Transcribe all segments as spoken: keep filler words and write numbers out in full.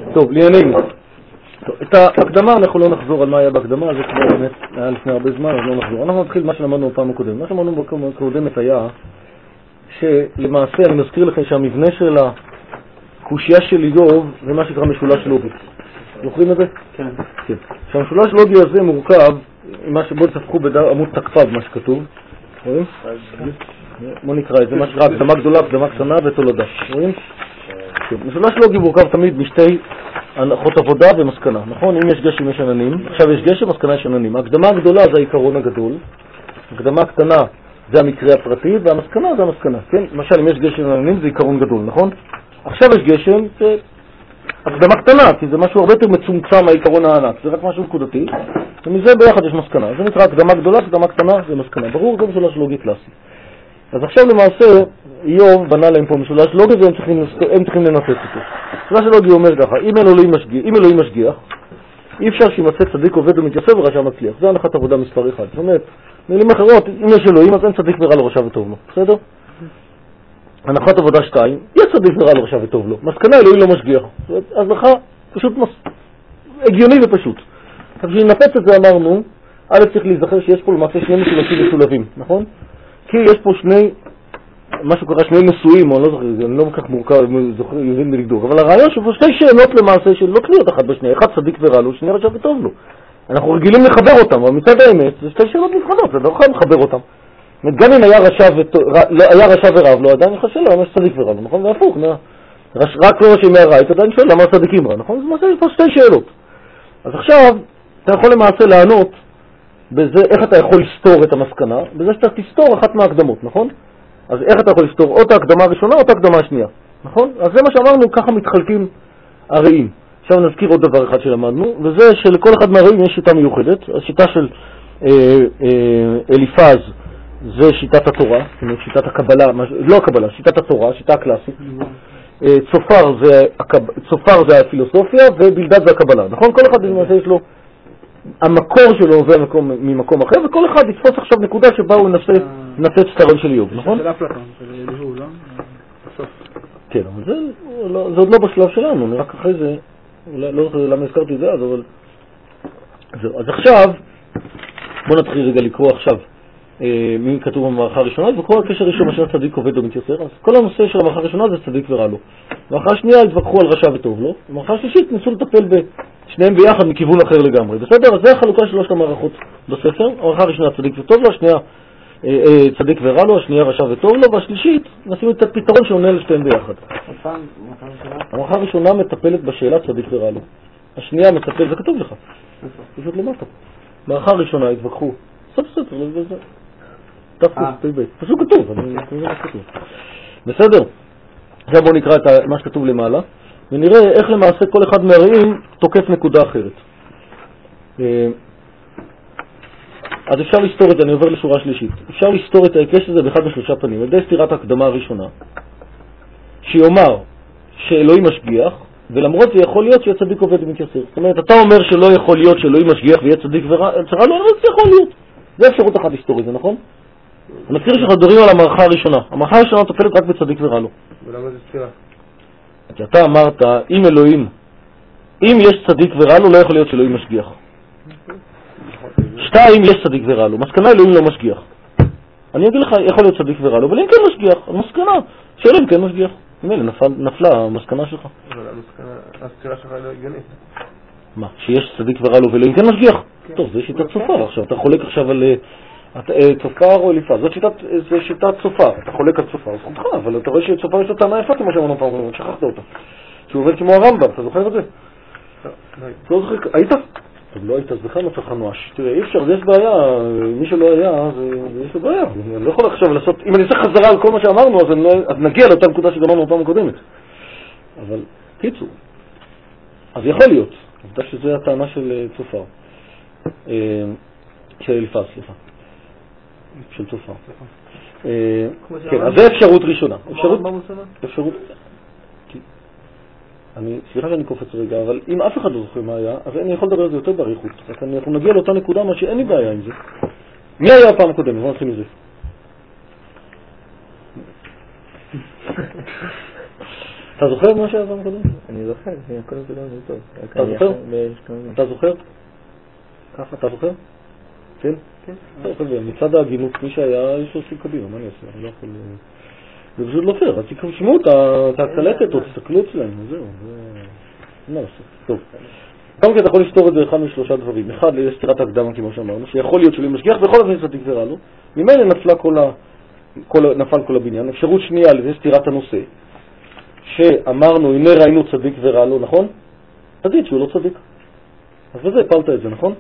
טוב, לענייננו. את ההקדמה אנחנו לא נחזור על מה היה בהקדמה, זה כבר באמת היה לפני הרבה זמן, אז לא נחזור. אנחנו נתחיל מה שלמדנו בפעם הקודמת. מה שלמדנו בפעם הקודמת היה שלמעשה אני מזכיר לכם שהמבנה של הקושייה של איוב זה מה שנקרא משולש לוגי. זוכרים את זה? כן. כן. שהמשולש לוגי הזה מורכב, מה שבו תפחו בעמוד תקפ"ב מה שכתוב. רואים? בוא נקרא את זה, מה שנקרא הקדמה גדולה, הקדמה קטנה ותולדה. רואים? משולש לוגי מורכב תמיד משתי הנחות עבודה ומסקנה, נכון? אם יש גשם יש עננים, עכשיו יש גשם, מסקנה יש עננים. ההקדמה הגדולה זה העיקרון הגדול, ההקדמה הקטנה זה המקרה הפרטי, והמסקנה זה המסקנה, כן? למשל, אם יש גשם ועננים זה עיקרון גדול, נכון? עכשיו יש גשם, זה הקדמה קטנה, כי זה משהו הרבה יותר מצומצם מהעיקרון הענק, זה רק משהו נקודתי, ומזה ביחד יש מסקנה. זה נקרא הקדמה גדולה, הקדמה קטנה ומסקנה. ברור, זה משולש לוגי קלאסי. אז עכשיו למעשה איוב בנה להם פה משולש לוגי והם צריכים, הם צריכים לנפץ אותו. משולש לוגי אומר ככה, אם אלוהים משגיח, אם אלוהים משגיח, אי אפשר שימצא צדיק עובד ומתייצב ורשע מצליח. זה הנחת עבודה מספר אחד. זאת אומרת, מילים אחרות, אם יש אלוהים אז אין צדיק ורע לו רשע וטוב לו. בסדר? הנחת עבודה שתיים, יש צדיק ורע לו רשע וטוב לו. מסקנה אלוהים לא משגיח. אז לך פשוט מס... הגיוני ופשוט. אז כשנפץ את זה אמרנו, א' צריך להיזכר שיש פה למעשה שני משולשים משולבים, נכון? כי יש פה שני, משהו קרה, שני נשואים, אני לא זוכר, אני לא כל כך מורכב, זוכר, יבין מלגדור, אבל הרעיון שפה שתי שאלות למעשה שלא תלויות אחת בשנייה, אחד צדיק ורע לו, שני רשע וטוב לו. אנחנו רגילים לחבר אותם, אבל מצד האמת זה שתי שאלות נבחנות, זה לא יכול לחבר אותם. גם אם היה רשע, וטוב, היה רשע ורב לו, עדיין חשב לו, יש צדיק ורע לו, נכון? והפוך, רק לא רשעים מהרעית, עדיין שואל למה צדיקים רע, נכון? זה למעשה יש פה שתי שאלות. אז עכשיו, אתה יכול למעשה לענות בזה, איך אתה יכול לסתור את המסקנה, בזה שאתה תסתור אחת מההקדמות, נכון? אז איך אתה יכול לסתור? או את ההקדמה הראשונה או את ההקדמה השנייה, נכון? אז זה מה שאמרנו, ככה מתחלקים הרעים. עכשיו נזכיר עוד דבר אחד שלמדנו, וזה שלכל אחד מהרעים יש שיטה מיוחדת. השיטה של אה, אה, אליפז זה שיטת התורה, זאת אומרת שיטת הקבלה, לא הקבלה, שיטת התורה, שיטה הקלאסית. אה, צופר זה, צופר זה הפילוסופיה ובלדד זה הקבלה, נכון? כל אחד למעשה יש לו המקור שלו עובר ממקום אחר, וכל אחד יתפוס עכשיו נקודה שבה הוא נפץ את הרעיון של איוב, נכון? של אפלטון, של אליהו, לא? בסוף. כן, אבל זה עוד לא בשלב שלנו, אני רק אחרי זה, לא זוכר למה הזכרתי את זה אז, אבל... אז עכשיו, בוא נתחיל רגע לקרוא עכשיו מי כתוב במערכה הראשונה, וכל הקשר ראשון מה צדיק עובד או מתייסר, אז כל הנושא של המערכה הראשונה זה צדיק ורע לו. במערכה השנייה התווכחו על רשע וטוב לו, במערכה השלישית ניסו לטפל בשניהם ביחד מכיוון אחר לגמרי. בסדר? אז זה החלוקה של שלושת המערכות בספר. המערכה הראשונה צדיק וטוב לו, השנייה צדיק ורע לו, השנייה רשע וטוב לו, והשלישית נשים את הפתרון שעונה לשתיהם ביחד. המערכה הראשונה מטפלת בשאלה צדיק ורע לו. השנייה מטפלת, זה כתוב לך. פשוט למטה. במערכה הראשונה התווכחו. סוף ספר, זה זה. פשוט כתוב, בסדר? עכשיו בואו נקרא את מה שכתוב למעלה ונראה איך למעשה כל אחד מהרעים תוקף נקודה אחרת. אז אפשר לסתור את זה, אני עובר לשורה שלישית, אפשר לסתור את ההיקש הזה באחד משלושה פנים, על ידי סתירת ההקדמה הראשונה שיאמר שאלוהים משגיח ולמרות זה יכול להיות שיהיה צדיק עובד ומתייסר. זאת אומרת, אתה אומר שלא יכול להיות שאלוהים משגיח ויהיה צדיק ורע, לא, לא, זה יכול להיות. זה אפשרות אחת היסטורית, זה נכון? אני מזכיר שאנחנו מדברים על המערכה הראשונה. המערכה הראשונה תופלת רק בצדיק ורע לו. ולמה זה סתירה? כי אתה אמרת, אם אלוהים, אם יש צדיק ורע לו, לא יכול להיות שאלוהים משגיח. שתיים, יש צדיק ורע לו. מסקנה אלוהים לא משגיח. אני אגיד לך, יכול להיות צדיק ורע לו, אבל אם כן משגיח, המסקנה, שאלוהים כן משגיח. מילא, נפלה המסקנה שלך. אבל הסתירה שלך לא הגיונית. מה, שיש צדיק ורע לו ואלוהים כן משגיח? טוב, זה שיטת צופר. עכשיו, אתה חולק עכשיו על צופר או אליפז. זאת שיטת צופר. אתה חולק על צופר, זכותך, אבל אתה רואה שצופר יש לו טענה יפה כמו שאמרנו פעם, שכחת אותה. שהוא עובד כמו הרמב"ם, אתה זוכר את זה? לא זוכר, היית? טוב, לא היית, אז בכלל לא צריך נואש. תראה, אי אפשר, יש בעיה, מי שלא היה, אז יש לו בעיה. אני לא יכול עכשיו לעשות, אם אני אעשה חזרה על כל מה שאמרנו, אז נגיע לאותה נקודה שגמרנו בפעם הקודמת. אבל, קיצור. אז יכול להיות. עובדה שזו הטענה של צופר. של אליפז, סליחה. של צופר. כן, אז זה אפשרות ראשונה. אפשרות... אפשרות... אני, סליחה שאני קופץ רגע, אבל אם אף אחד לא זוכר מה היה, אז אני יכול לדבר על זה יותר בעריכות. אנחנו נגיע לאותה נקודה, מה שאין לי בעיה עם זה. מי היה הפעם הקודמת? בוא נתחיל מזה. אתה זוכר מה שעבר קודם? אני זוכר, הכל זה לא טוב. אתה זוכר? אתה זוכר? ככה, אתה זוכר? כן? כן. מצד ההגינות, מי שהיה, יש לו סיב קדימה, מה אני אעשה? אני לא יכול... זה פשוט לא פייר, אז תשמעו את הקלטת או תסתכלו אצלנו, זהו, זה... מה לעשות? טוב. גם כי אתה יכול לפתור את זה אחד משלושה דברים. אחד, יש סתירת הקדמה, כמו שאמרנו, שיכול להיות שלי משגיח, בכל אופן צדיק ורע לו. ממילא נפלה כל ה... נפל כל הבניין. אפשרות שנייה, לזה סתירת הנושא, שאמרנו, הנה ראינו צדיק ורע לו, נכון? תגיד שהוא לא צדיק. אז בזה הפלת את זה, נכון?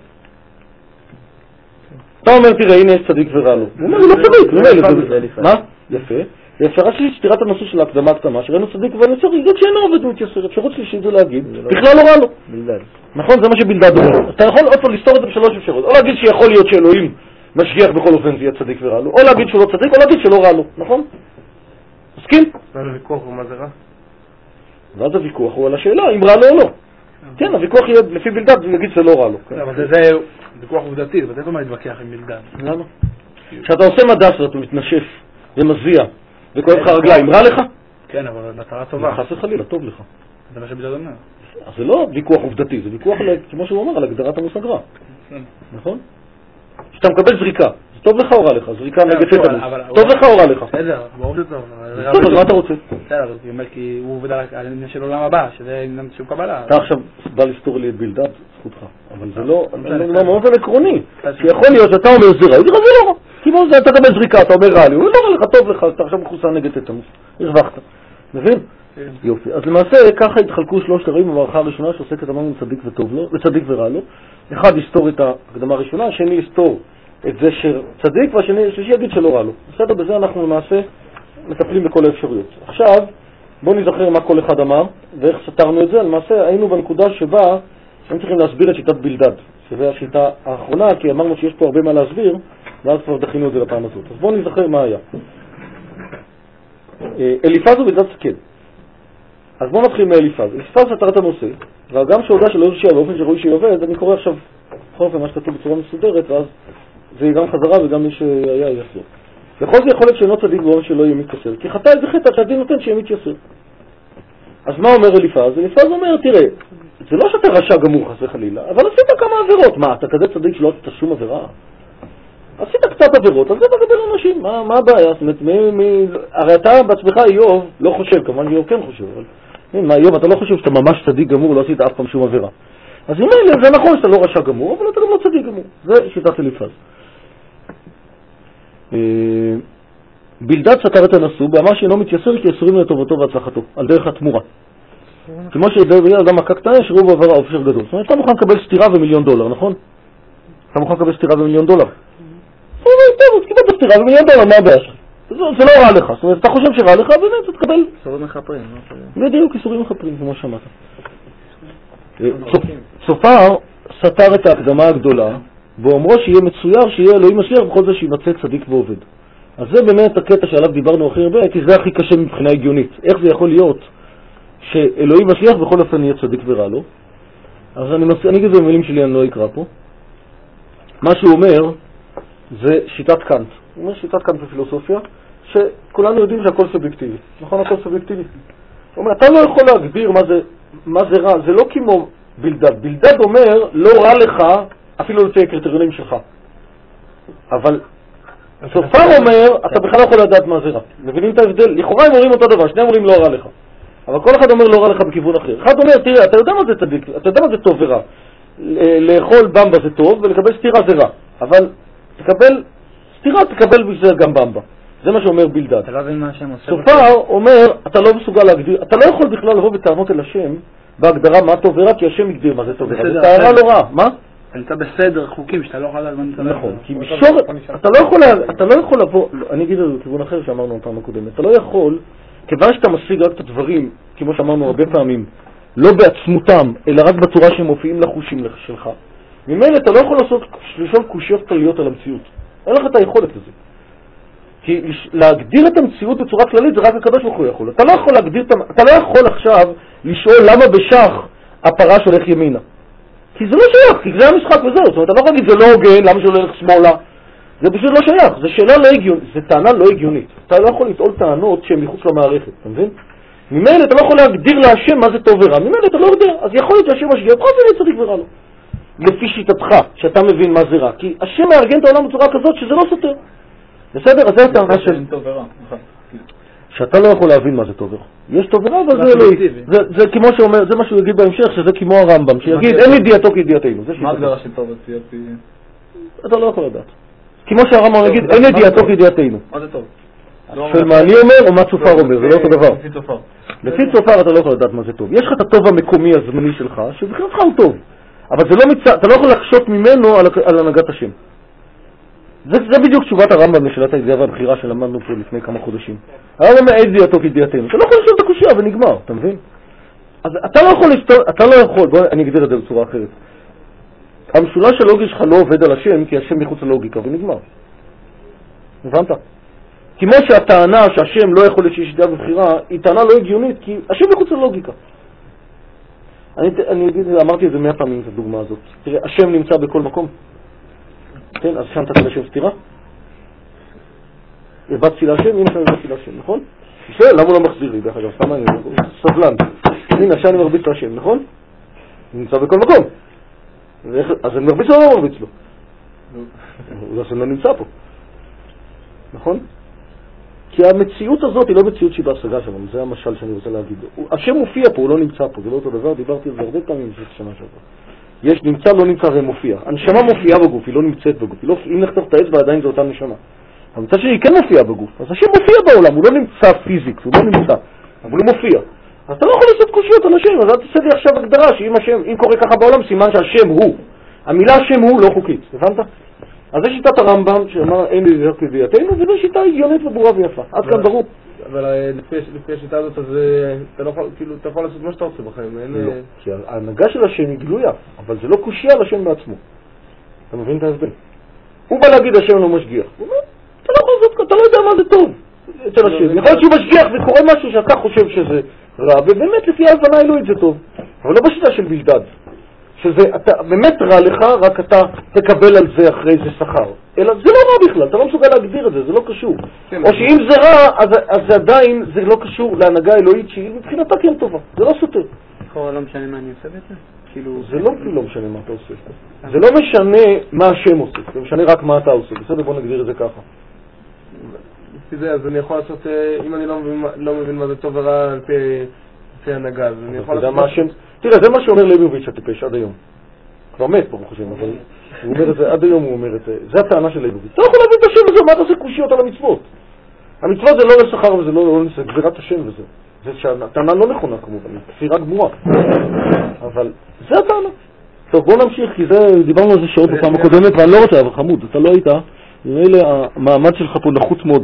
אתה אומר, תראה, הנה יש צדיק ורע לו. הוא אומר, הוא לא צדיק, ממילא. מה? יפה. ואפשרה שלי סתירת הנושא של ההקדמה הקדמה, שראינו צדיק ורע לו, זה כשאינו עובד מתייסר. אפשרות שלישית זה להגיד, בכלל לא רע לו. נכון, זה מה שבלדד אומר. אתה יכול עוד פעם לסתור את זה בשלוש אפשרות. או להגיד שיכול להיות שאלוהים משגיח בכל אופן זה יהיה צדיק ורע לו, או להגיד שהוא לא צדיק, או להגיד שלא רע לו, נכון? מסכים? ואז הוויכוח הוא מה זה רע? ואז הוויכוח הוא על השאלה אם רע לו או לא. כן, הוויכוח יהיה לפי בלדד, הוא יגיד שלא רע לו. אבל זה ויכוח עובדתי, ואתה לא מה להתווכח עם בלדד. למה? כשאתה עושה מדף ואתה מתנשף ומזיע וכואב לך רגליים, רע לך? כן, אבל מטרה טובה. חס וחלילה, טוב לך. זה מה שבלדד אומר. אז זה לא ויכוח עובדתי, זה ויכוח, כמו שהוא אומר, על הגדרת המושג רע. נכון? כשאתה מקבל זריקה, זה טוב לך או רע לך? זריקה נגד טטנוס. טוב לך או רע לך? בסדר, ברור שזה טוב. טוב, אז מה אתה רוצה? בסדר, הוא אומר כי הוא עובד על העניין של עולם הבא, שזה עניין של קבלה. אתה עכשיו בא לסתור לי את בלדד, זכותך. אבל זה לא, לא מאוד עקרוני. שיכול להיות שאתה אומר זה רע, הוא אומר זה לא רע. כמו זה, אתה מקבל זריקה, אתה אומר רע לי, הוא לא רע לך, טוב לך, אתה עכשיו מחוסן נגד טטנוס. הרווחת. מבין? יופי. אז למעשה ככה התחלקו שלושת הרעים במערכה הראשונה שעוסקת אמרנו צדיק וטוב לו, וצדיק ורע לו. אחד יסתור את ההקדמה הראשונה, השני יסתור את זה שצדיק, והשני שלישי יגיד שלא רע לו. בסדר, בזה אנחנו למעשה מטפלים בכל האפשרויות. עכשיו, בואו נזכר מה כל אחד אמר, ואיך סתרנו את זה. למעשה היינו בנקודה שבה הם צריכים להסביר את שיטת בלדד, שזה השיטה האחרונה, כי אמרנו שיש פה הרבה מה להסביר, ואז כבר דחינו את זה לפעם הזאת. אז בואו נזכר מה היה. אליפז ובלדד סקל. אז בואו נתחיל מאליפז. אליפז סתר את הנושא, וגם שהודע שלא יושיע באופן שראוי שיובד, אני קורא עכשיו בכל אופן מה שכתוב בצורה מסודרת, ואז זה יהיה גם חזרה וגם מי שהיה יסר. בכל זה יכול להיות שאינו צדיק באופן שלא יהיה מתייסר, כי חטא איזה חטא שהדין נותן שיהיה מתייסר. אז מה אומר אליפז? אליפז אומר, תראה, זה לא שאתה רשע גמור חס וחלילה, אבל עשית כמה עבירות. מה, אתה כזה צדיק שלא עשית שום עבירה? עשית קצת עבירות, אז זה בגבל אנשים, מה, מה הבעיה? זאת אומרת, מי, מי, הרי אתה בעצמך איוב לא חושב, כמובן איוב כן חושב, אבל מה, איוב, אתה לא חושב שאתה ממש צדיק גמור, לא עשית אף פעם שום עבירה. אז אם אלה, זה נכון שאתה לא רשע גמור, אבל אתה גם לא צדיק גמור. זה שיטת אליפז. בלדד סתר את הנשוא, באמר שאינו מתייסר כי יסורים לטובתו והצלחתו, על דרך התמורה. כמו שבן אדם מכה קטנה, ישרו בו עבר האופשר גדול. זאת אומרת, אתה מוכן לקבל סתירה ומיליון דולר, נכון? אתה מוכן לקבל סתירה ומיליון דולר? טוב, אז קיבלת סתירה ומיליון דולר, מה הבעיה שלך? זה לא רע לך, זאת אומרת, אתה חושב שרע לך, באמת, אתה תקבל... איסורים מחפרים, בדיוק, איסורים מחפרים, כמו שמעת. צופר סתר את ההקדמה הגדולה, ואומרו שיהיה מצויר, שיהיה אלוהים משגיח, בכל זה שימצא צדיק ועובד. אז זה באמת הקטע שעליו דיברנו הכי הרבה, כי זה הכי קשה מבחינה הגיונית. איך זה יכול להיות שאלוהים משגיח בכל אופן יהיה צדיק ורע לו? אז אני, מס... אני אגיד את זה במילים שלי, אני לא אקרא פה. מה שהוא אומר זה שיטת קאנט. הוא אומר שיטת קאנט בפילוסופיה, שכולנו יודעים שהכל סובייקטיבי. נכון, הכל סובייקטיבי. הוא אומר, אתה לא יכול להגדיר מה זה, מה זה רע, זה לא כמו בלדד. בלדד אומר, לא רע לך אפילו לפי הקריטריונים שלך. אבל צופר אומר, אתה בכלל לא יכול לדעת מה זה רע. מבינים את ההבדל? לכאורה הם אומרים אותו דבר, שני אומרים לא רע לך. אבל כל אחד אומר לא רע לך בכיוון אחר. אחד אומר, תראה, אתה יודע מה זה צדיק, אתה יודע מה זה טוב ורע. לאכול במבה זה טוב ולקבל סתירה זה רע. אבל תקבל סתירה, תקבל בשביל גם במבה. זה מה שאומר בלדד. אתה לא מבין מה השם עושה. צופר אומר, אתה לא מסוגל להגדיר, אתה לא יכול בכלל לבוא בטענות אל השם בהגדרה מה טוב ורע, כי השם יגדיר מה זה טוב ורע. זה טענה לא רע. מה? אתה נמצא בסדר חוקים שאתה לא יכול לדעת מה נמצא. נכון, כי בשור, אתה לא יכול, אתה לא יכול לבוא, אני אגיד את זה בכיוון אחר שאמרנו פעם הקודמת, אתה לא יכול, כיוון שאתה משיג רק את הדברים, כמו שאמרנו הרבה פעמים, לא בעצמותם, אלא רק בצורה שהם מופיעים לחושים שלך, ממילא אתה לא יכול לעשות לשאול קושיות כלליות על המציאות. אין לך את היכולת לזה. כי להגדיר את המציאות בצורה כללית זה רק הקדוש ברוך הוא יכול. אתה לא יכול להגדיר, אתה לא יכול עכשיו לשאול למה בשח הפרש הולך ימינה. כי זה לא שייך, כי זה המשחק וזהו. זאת אומרת, אתה לא יכול להגיד זה לא הוגן, למה שהוא הולך שמאלה. זה פשוט לא שייך, זה שאלה לא הגיונית, זה טענה לא הגיונית. אתה לא יכול לטעול טענות שהן מחוץ למערכת, אתה מבין? ממילא אתה לא יכול להגדיר להשם מה זה טוב ורע, ממילא אתה לא יודע, אז יכול להיות שהשם משגיח, בכל זה לא צדיק ורע לו. לפי שיטתך, שאתה מבין מה זה רע, כי השם מארגן את העולם בצורה כזאת שזה לא סותר. בסדר? אז זה הטענה של... שאתה לא יכול להבין מה זה טוב ורע. יש טוב ורע, אבל זה אלוהי. זה כמו שאומר, זה מה שהוא יגיד בהמשך, שזה כמו הרמב"ם, שיגיד אין ידיעתו כידיעתנו. מה הגדרה של טוב וצייתי? אתה לא יכול לדעת. כמו שהרמב"ם יגיד אין ידיעתו כידיעתנו. מה זה טוב? של מה אני אומר או מה צופר אומר, זה לא אותו דבר. לפי צופר. לפי צופר אתה לא יכול לדעת מה זה טוב. יש לך את הטוב המקומי הזמני שלך, שבכלל הוא טוב. אבל זה לא מצ... אתה לא יכול לחשות ממנו על, על הנהגת השם. זה, זה בדיוק תשובת הרמב"ם לשאלת הידיעה והבחירה שלמדנו פה לפני כמה חודשים. הרמב"ם מעד ידיעתו כידיעתנו. אתה לא יכול לשאול את הקושיה ונגמר, אתה מבין? אז אתה לא יכול לשאול, אתה לא יכול, בוא אני אגדיר את זה בצורה אחרת. המשולש הלוגי שלך לא עובד על השם כי השם מחוץ ללוגיקה ונגמר. הבנת? כמו שהטענה שהשם לא יכול שיש ידיעה ובחירה היא טענה לא הגיונית כי השם מחוץ ללוגיקה. אני, אני אגיד, אמרתי את זה מאה פעמים, את הדוגמה הזאת. תראה, השם נמצא בכל מקום. כן, אז שם תתן לשם סתירה. הבאתי להשם, הנה שם הבאתי להשם, נכון? בסדר, למה הוא לא מחזיר לי, דרך אגב, סתם אני, סבלן. הנה, עכשיו אני מרביץ להשם, נכון? הוא נמצא בכל מקום. אז אני מרביץ לו או לא מרביץ לו? הוא לא נמצא פה. נכון? כי המציאות הזאת היא לא מציאות שהיא בהשגה שלנו, זה המשל שאני רוצה להגיד. השם מופיע פה, הוא לא נמצא פה, זה לא אותו דבר, דיברתי על זה הרבה פעמים בשביל שנה שעברה. יש נמצא, לא נמצא ומופיע. הנשמה מופיעה בגוף, היא לא נמצאת בגוף. לא, אם נחתוך את האצבע עדיין זה אותה נשמה. המצב שלי כן מופיע בגוף, אז השם מופיע בעולם, הוא לא נמצא פיזיקס, הוא לא נמצא, אבל הוא מופיע. אז אתה לא יכול לעשות קושיות על השם, אז אל תעשה לי עכשיו הגדרה שאם השם, אם קורה ככה בעולם, סימן שהשם הוא. המילה השם הוא לא חוקית, הבנת? אז זה שיטת הרמב"ם שאמר אין לי כביעתנו, וזו שיטה הגיונית וברורה ויפה. עד כאן ברור. אבל לפי השיטה הזאת, אז אתה יכול לעשות מה שאתה רוצה בחיים. לא, כי ההנהגה של השם היא גלויה, אבל זה לא קושיה על השם בעצמו. אתה מבין את ההסבר? הוא בא להגיד השם לא משגיח. הוא אומר, אתה לא יכול לעשות, אתה לא יודע מה זה טוב אצל השם. יכול להיות שהוא משגיח וקורה משהו שאתה חושב שזה רע, ובאמת לפי ההבנה אלוהית זה טוב. אבל לא בשיטה של בלדד. שזה אתה, באמת רע לך, רק אתה תקבל על זה אחרי זה שכר. אלא זה לא רע בכלל, אתה לא מסוגל להגדיר את זה, זה לא קשור. או שאם זה רע, אז, אז זה עדיין, זה לא קשור להנהגה האלוהית שהיא מבחינתה כן טובה. זה לא סותר. לכאורה לא משנה מה אני עושה בעצם? כאילו... זה לא לא משנה מה אתה עושה. זה לא משנה מה השם עושה, זה משנה רק מה אתה עושה. בסדר, בוא נגדיר את זה ככה. לפי זה, אז אני יכול לעשות, אם אני לא מבין, לא מבין מה זה טוב ורע על פי, פי הנהגה, אז אני יכול לעשות... השם... תראה, זה מה שאומר ליבוביץ' הטיפש עד היום. כבר מת, ברוך השם, אבל הוא אומר את זה, עד היום הוא אומר את זה. זה הטענה של ליבוביץ'. אתה לא יכול להבין את השם הזה, מה אתה עושה קושיות על המצוות? המצוות זה לא לשכר וזה לא נעשה, גזירת השם וזה. זה שהטענה לא נכונה כמובן, היא כפירה גמורה. אבל זה הטענה. טוב, בוא נמשיך, כי זה, דיברנו על זה שעות בפעם הקודמת, ואני לא רוצה, אבל חמוד, אתה לא היית, ואלה המעמד שלך פה נחוץ מאוד.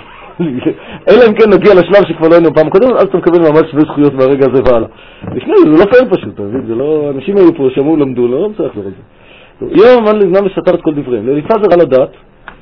אלא אם כן נגיע לשלב שכבר לא היינו פעם הקודמת, אז אתה מקבל מעמד שווה זכויות מהרגע הזה והלאה. לפני זה, זה לא פייר פשוט, אתה מבין? זה לא, אנשים היו פה, שמעו, למדו, לא מצליח לראות את זה. יום אמן לבנם וסתר את כל דבריהם. לליפה זה רע לדעת,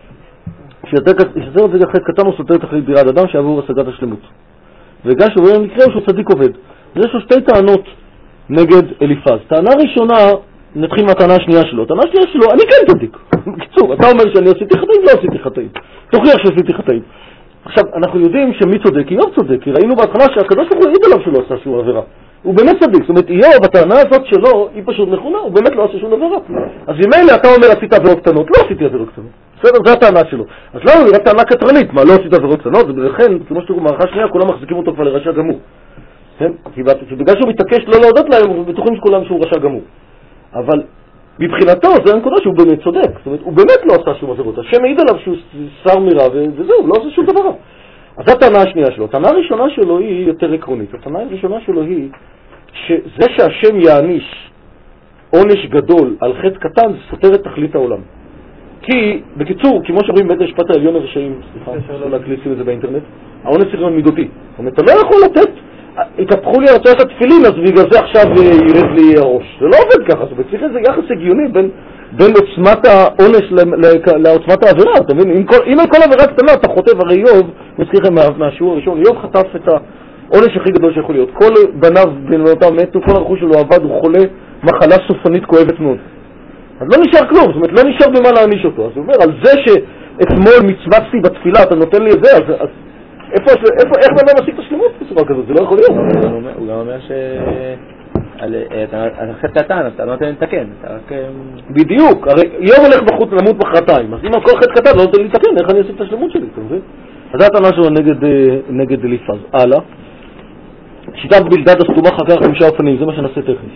שזה זה אחרי קטן וסותר את אחרי בירת אדם שעבור השגת השלמות. וגם שהוא במקרה הוא שהוא צדיק עובד. אז יש לו שתי טענות נגד אליפז. טענה ראשונה, נתחיל מהטענה השנייה שלו. טענה השנייה שלו, אני כן צדיק. בקיצור, אתה אומר שאני עשיתי חטאים, לא עשיתי חטאים. תוכיח שעשיתי חטאים. עכשיו, אנחנו יודעים שמי צודק? איוב צודק, כי ראינו בהתחלה שהקדוש ברוך הוא העיד עליו שלא עשה שום עבירה. הוא באמת צדיק, זאת אומרת, איוב, הטענה הזאת שלו היא פשוט נכונה, הוא באמת לא עשה שום עבירה. אז אם אלה אתה אומר עשית עבירות קטנות, לא עשיתי עבירות קטנות. בסדר, זו הטענה שלו. אז למה היא רק טענה קטרנית? מה, לא עשית עבירות קטנות? ולכן, כמו שתראו, מערכה שנייה, כולם מחזיקים אותו כבר לרשע גמור. כן? כי בגלל שהוא מתעקש לא להודות להם, בטוחים שכולם שהוא רשע גמור. אבל מבחינתו זה הנקודה שהוא באמת צודק. זאת אומרת, הוא באמת לא עשה שום עבירות. השם העיד עליו שהוא שר מרע וזהו, לא עושה שום דבר. אז זו הטענה השנייה שלו. הטענה הראשונה שלו היא יותר עקרונית. הטענה הראשונה שלו היא שזה שהשם יעניש עונש גדול על חטא קטן זה סותר את תכלית העולם. כי, בקיצור, כמו שאומרים בית המשפט העליון הרשעים, סליחה, לא להקליסים את זה באינטרנט, העונש צריך להיות מידותי. זאת אומרת, אתה לא יכול לתת, התהפכו לי הרצאה של תפילין, אז בגלל זה עכשיו ירד לי הראש. זה לא עובד ככה, זאת אומרת, צריך איזה יחס הגיוני בין, בין עוצמת העונש לעוצמת העבירה. אתה מבין? אם, כל, אם על כל עבירה קטנה אתה חוטב, הרי איוב, מזכיר לכם מה, מהשיעור הראשון, איוב חטף את העונש הכי גדול שיכול להיות. כל בניו בנותיו מתו, כל הרכוש שלו עבד, הוא חולה מחלה סופנית כואבת מאוד. אז לא נשאר כלום, זאת אומרת, לא נשאר במה להעניש אותו. אז הוא אומר, על זה שאתמול מצווצתי בתפילה, אתה נותן לי את זה, אז, אז איפה, איפה, איך במה משיג את השלמות? בצורה כזאת, זה לא יכול להיות. הוא גם אומר ש... אתה חסד קטן, אתה לא נותן לתקן. בדיוק, הרי יום הולך בחוץ למות מחרתיים, אז אם על כל חטא קטן לא נותן לתקן, איך אני אעשה את השלמות שלי, אתה מבין? אז זה הטענה שלו נגד אליפז. הלאה. שיטת בלדד הסתומה חקר חמישה אופנים, זה מה שנעשה טכני.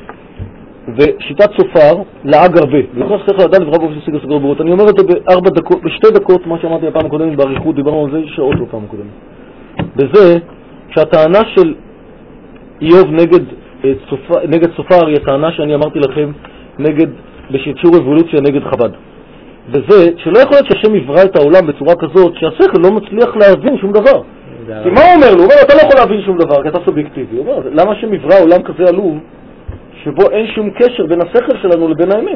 ושיטת סופר, לעג הרבה. ויכול שצריך לדעת ורב אופן שיג הסגר ברות. אני אומר את זה בארבע דקות, בשתי דקות, מה שאמרתי בפעם הקודמת, בעריכות, דיברנו על זה שעות בפעם הקודמת. בזה, שהטענה של איוב נגד, סופר, נגד סופר היא הטענה שאני אמרתי לכם נגד, בשיעור אבולוציה נגד חב"ד. וזה, שלא יכול להיות שהשם יברא את העולם בצורה כזאת, שהשכל לא מצליח להבין שום דבר. כי מה הוא אומר לו? הוא אומר, אתה לא יכול להבין שום דבר, כי אתה סובייקטיבי. הוא אומר, למה השם יברא עולם כזה עלוב, שבו אין שום קשר בין השכל שלנו לבין האמת?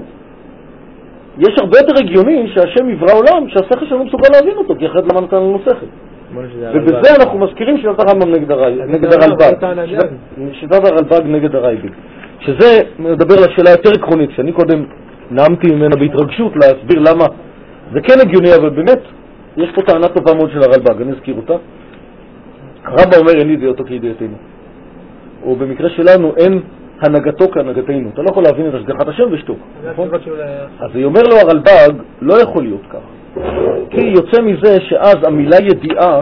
יש הרבה יותר הגיוני שהשם יברא עולם, שהשכל שלנו מסוגל להבין אותו, כי אחרת למה נתן לנו שכל. ובזה אנחנו מזכירים שיטת הרמב"ם נגד הרלב"ג. שיטת הרלב"ג נגד הרייב"ג. שזה מדבר לשאלה יותר עקרונית, שאני קודם נעמתי ממנה בהתרגשות להסביר למה זה כן הגיוני, אבל באמת יש פה טענה טובה מאוד של הרלב"ג, אני אזכיר אותה. הרמב"ם אומר אין ידיעתו כידיעתנו, או במקרה שלנו אין הנהגתו כהנהגתנו. אתה לא יכול להבין את השגחת השם ושתוק, נכון? אז היא אומר לו הרלב"ג, לא יכול להיות כך, כי יוצא מזה שאז המילה ידיעה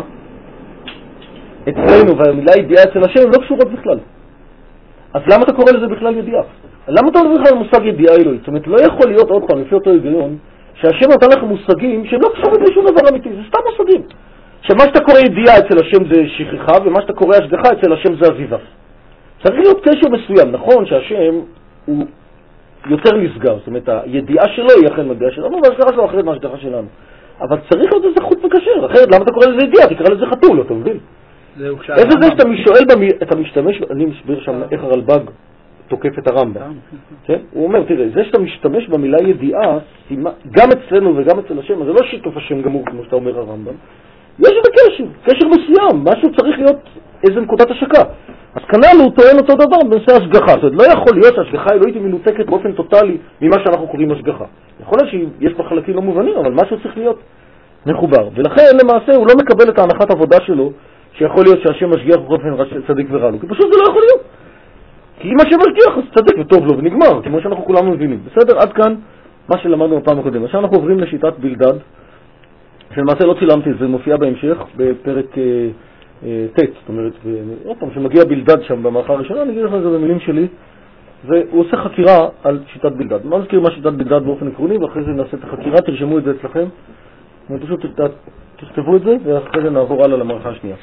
אצלנו והמילה ידיעה אצל השם לא קשורות בכלל. אז למה אתה קורא לזה בכלל ידיעה? למה אתה אומר בכלל מושג ידיעה אלוהית? זאת אומרת, לא יכול להיות עוד פעם, לפי אותו היגיון, שהשם נתן לך מושגים שהם לא קשורים לשום דבר אמיתי, זה סתם מושגים. שמה שאתה קורא ידיעה אצל השם זה שכחה, ומה שאתה קורא השגחה אצל השם זה עזיבה. צריך להיות קשר מסוים. נכון שהשם הוא יותר נסגר, זאת אומרת, הידיעה שלו היא אחרת מהידיעה שלנו, והשגחה שלו אחרת מהשגחה שלנו. אבל צריך להיות איזה חוט מקשר, אחרת למה אתה קורא לזה ידיעה? תקרא לזה חתול, אתה מבין? איזה זה שאתה שואל, אתה משתמש, אני מסביר שם איך הרלב"ג תוקף את הרמב"ם. הוא אומר, תראה, זה שאתה משתמש במילה ידיעה, גם אצלנו וגם אצל השם, אז זה לא שיתוף השם גמור, כמו שאתה אומר הרמב"ם. יש איזה קשר, קשר מסוים, משהו צריך להיות איזה נקודת השקה. אז כנ"ל הוא טוען אותו דבר בנושא השגחה. זאת אומרת, לא יכול להיות שהשגחה האלוהית היא מנותקת באופן טוטלי ממה שאנחנו קוראים השגחה. יכול להיות שיש בה חלקים לא מובנים, אבל משהו צריך להיות מחובר. ולכן למעשה הוא לא מקבל את ההנחת עבודה שלו, שיכול להיות שהשם משגיח באופן צדיק ורע לו. כי פשוט זה לא יכול להיות. כי אם השם משגיח אז צדיק וטוב לו ונגמר, כמו שאנחנו כולנו מבינים. בסדר? עד כאן מה שלמדנו בפעם הקודמת. עכשיו אנחנו עוברים לשיטת בלדד, שלמעשה לא צילמתי את זה, מופיע בהמשך בפרק ט', זאת אומרת, עוד פעם, שמגיע בלדד שם במערכה הראשונה, אני אגיד לך את זה במילים שלי, והוא עושה חקירה על שיטת בלדד. מה נזכיר מה שיטת בלדד באופן עקרוני, ואחרי זה נעשה את החקירה, תרשמו את זה אצלכם, פשוט תכתבו את זה, ואחרי זה נעבור הלאה למערכה השנייה.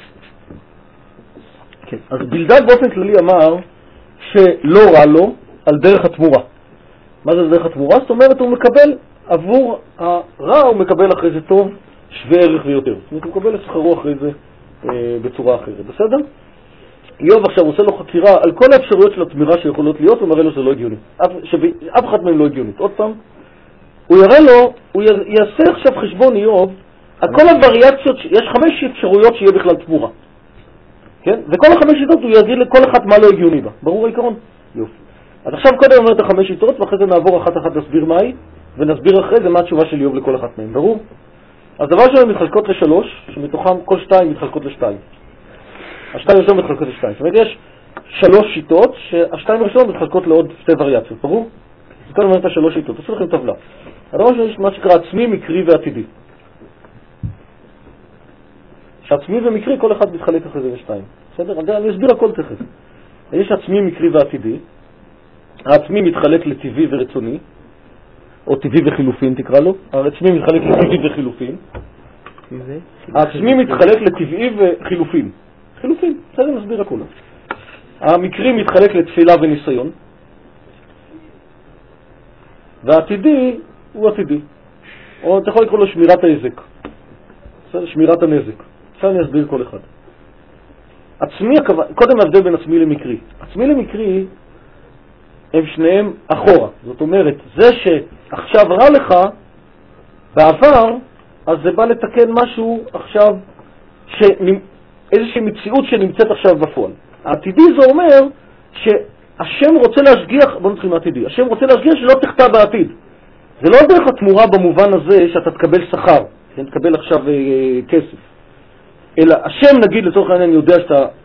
כן. אז בלדד באופן כללי אמר שלא רע לו על דרך התמורה. מה זה דרך התמורה? זאת אומרת, הוא מקבל עבור הרע, הוא מקבל אחרי זה טוב, שווה ערך ויותר. זאת אומרת, הוא מקבל את שכרו אחרי זה אה, בצורה אחרת. בסדר? איוב עכשיו עושה לו חקירה על כל האפשרויות של התמירה שיכולות להיות, ומראה לו שזה לא הגיוני. אף, אף אחד מהם לא הגיונית. עוד פעם, הוא יראה לו, הוא יעשה עכשיו חשבון איוב, על כל הווריאציות, יש חמש אפשרויות שיהיה בכלל תמורה. כן? וכל החמש שיטות הוא יגיד לכל אחד מה לא הגיוני בה. ברור העיקרון? יופי. אז עכשיו קודם אומר את החמש שיטות, ואחרי זה נעבור אחת אחת להסביר מהי, ונסביר אחרי זה מה התשובה של איוב לכל אחת מהם. ברור? אז דבר שלנו מתחלקות לשלוש, שמתוכם כל שתיים מתחלקות לשתיים. השתיים הראשונות מתחלקות לשתיים. זאת אומרת, יש שלוש שיטות, שהשתיים הראשונות מתחלקות לעוד שתי וריאציות. ברור? אז קודם אומר את השלוש שיטות. תעשו לכם טבלה. הדבר שלנו יש מה שקרא עצמי, מקרי ועתידי. שעצמי ומקרי, כל אחד מתחלק אחרי זה לשתיים. בסדר? אני אסביר הכל תכף. יש עצמי, מקרי ועתידי. העצמי מתחלק לטבעי ורצוני, או טבעי וחילופין תקרא לו. העצמי מתחלק לטבעי וחילופין. העצמי מתחלק לטבעי וחילופין. חילופין, בסדר, נסביר הכל. המקרי מתחלק לתפילה וניסיון. והעתידי הוא עתידי. או אתה יכול לקרוא לו שמירת ההזק. בסדר, שמירת הנזק. עכשיו אני אסביר כל אחד. עצמי, קודם ההבדל בין עצמי למקרי. עצמי למקרי הם שניהם אחורה. זאת אומרת, זה שעכשיו רע לך בעבר, אז זה בא לתקן משהו עכשיו, איזושהי מציאות שנמצאת עכשיו בפועל. העתידי זה אומר שהשם רוצה להשגיח, בוא נתחיל מהעתידי, השם רוצה להשגיח שלא תחטא בעתיד. זה לא דרך התמורה במובן הזה שאתה תקבל שכר, כן, תקבל עכשיו אה, כסף. אלא השם, נגיד לצורך העניין, יודע שאתה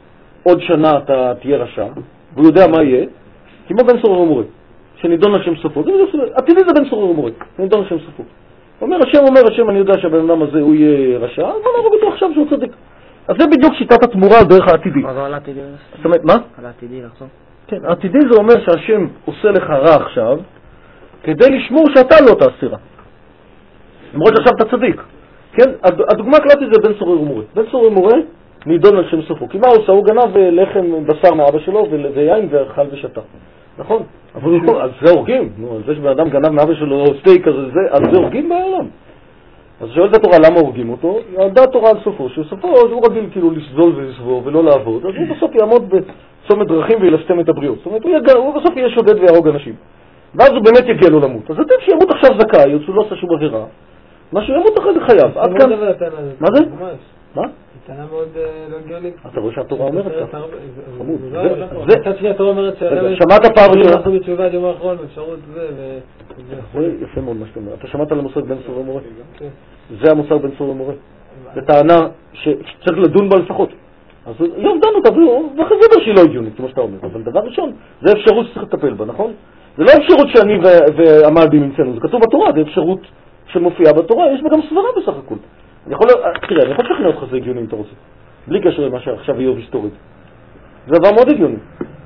עוד שנה אתה תהיה רשע, והוא יודע מה יהיה, כמו בן סורר ומורה, שנידון לשם סופו. עתידי זה בן סורר ומורה, שנידון לשם סופו. אומר השם, אומר השם, אני יודע שהבן אדם הזה הוא יהיה רשע, אז בוא נרוג אותו עכשיו שהוא צדיק. אז זה בדיוק שיטת התמורה דרך העתידי. אבל על העתידי. זאת אומרת, מה? על העתידי לחזור. כן, העתידי זה אומר שהשם עושה לך רע עכשיו, כדי לשמור שאתה לא תעשה רע. למרות שעכשיו אתה צדיק. כן, הדוגמה הקלאסית זה בן סורר ומורה. בן סורר ומורה נידון על שם סופו. כי מה הוא עושה? הוא גנב לחם בשר מאבא שלו ויין ואכל ושתה. נכון? אבל על זה הורגים. על זה שבן אדם גנב מאבא שלו סטייק הזה, על זה הורגים בעולם. אז שואלת התורה למה הורגים אותו? יעדה התורה על סופו, שסופו הוא רגיל כאילו לסבול ולסבור ולא לעבוד, אז הוא בסוף יעמוד בצומת דרכים וילסתם את הבריאות. זאת אומרת, הוא, יגע, הוא בסוף יהיה שודד ויהרוג אנשים. ואז הוא באמת יגיע לו למות. אז עדיף שימות עכשיו זכאי, הוא לא עושה שום עבירה. מה שימות אחרי זה חייב. עד כאן... מה זה? מה? טענה מאוד לא הגיונית. אתה רואה שהתורה אומרת ככה? חמוד. קצת שנייה התורה אומרת שמעת פעם ראשונה? אנחנו בתשובה עד יום האחרון, באפשרות זה ו... יפה מאוד מה שאתה אומר. אתה שמעת על המושג בן סורר ומורה? זה המושג בן סורר ומורה. זה טענה שצריך לדון בה לפחות. אז יום דנו אותה, ואחרי זה שהיא לא הגיונית, כמו שאתה אומר. אבל דבר ראשון, זה אפשרות שצריך לטפל בה, נכון? זה לא אפשרות שאני ועמלדים נמצאנו, זה כתוב בתורה, זה אפשרות שמופיעה בתורה, יש בה גם סברה בסך הכל. אני יכול, תראה, אני יכול לשכנע אותך זה הגיוני אם אתה רוצה. בלי קשר למה שעכשיו איוב היסטורית. זה דבר מאוד הגיוני.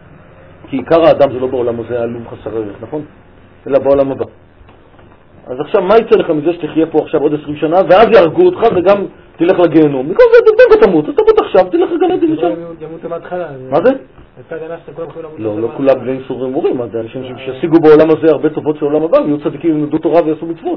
כי עיקר האדם זה לא בעולם הזה עלום חסר ערך, נכון? אלא בעולם הבא. אז עכשיו מה יצא לך מזה שתחיה פה עכשיו עוד עשרים שנה, ואז יהרגו אותך וגם תלך לגיהנום. מכל זה תבדק ותמות, אז תמות עכשיו, תלך לגן עדן שם. ימות מההתחלה. מה זה? הייתה גנה שאתה כולם יכולים למות. לא, לא כולם בני סוררים ומורים. אנשים שישיגו בעולם הזה הרבה טובות של עולם הבא, ויהיו צדיקים ילמדו תורה ויעשו מצוות.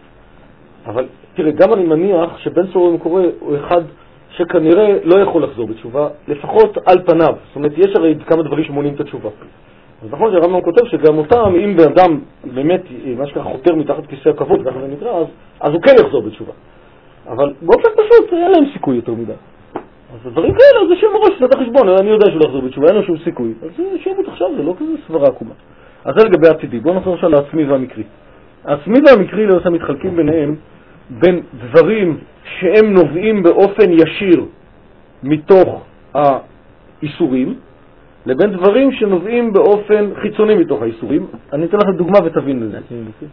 אבל תראה, גם אני מניח שבן סורר ומורה הוא אחד שכנראה לא יכול לחזור בתשובה, לפחות על פניו. זאת אומרת, יש הרי כמה דברים שמונים את התשובה. אז נכון שהרמב"ם כותב שגם אותם, אם בן אדם באמת, מה שככה חותר מתחת כיסא הכבוד, ככה זה נקרא, אז, אז הוא כן יחזור בתשובה. אבל באופן פשוט, אין להם סיכוי יותר מדי. אז הדברים כאלה, זה שם מראש, זה את החשבון, אני יודע שהוא לא יחזור בתשובה, אין לו שום סיכוי. אז שימות עכשיו, זה לא כזה סברה עקומה. אז זה לגבי עתידי. בואו נחזור עכשיו לעצמי והמקרי. העצמי והמקרי למעשה מתחלקים ביניהם בין דברים שהם נובעים באופן ישיר מתוך האיסורים, לבין דברים שנובעים באופן חיצוני מתוך האיסורים. אני אתן לכם דוגמה ותבין לזה.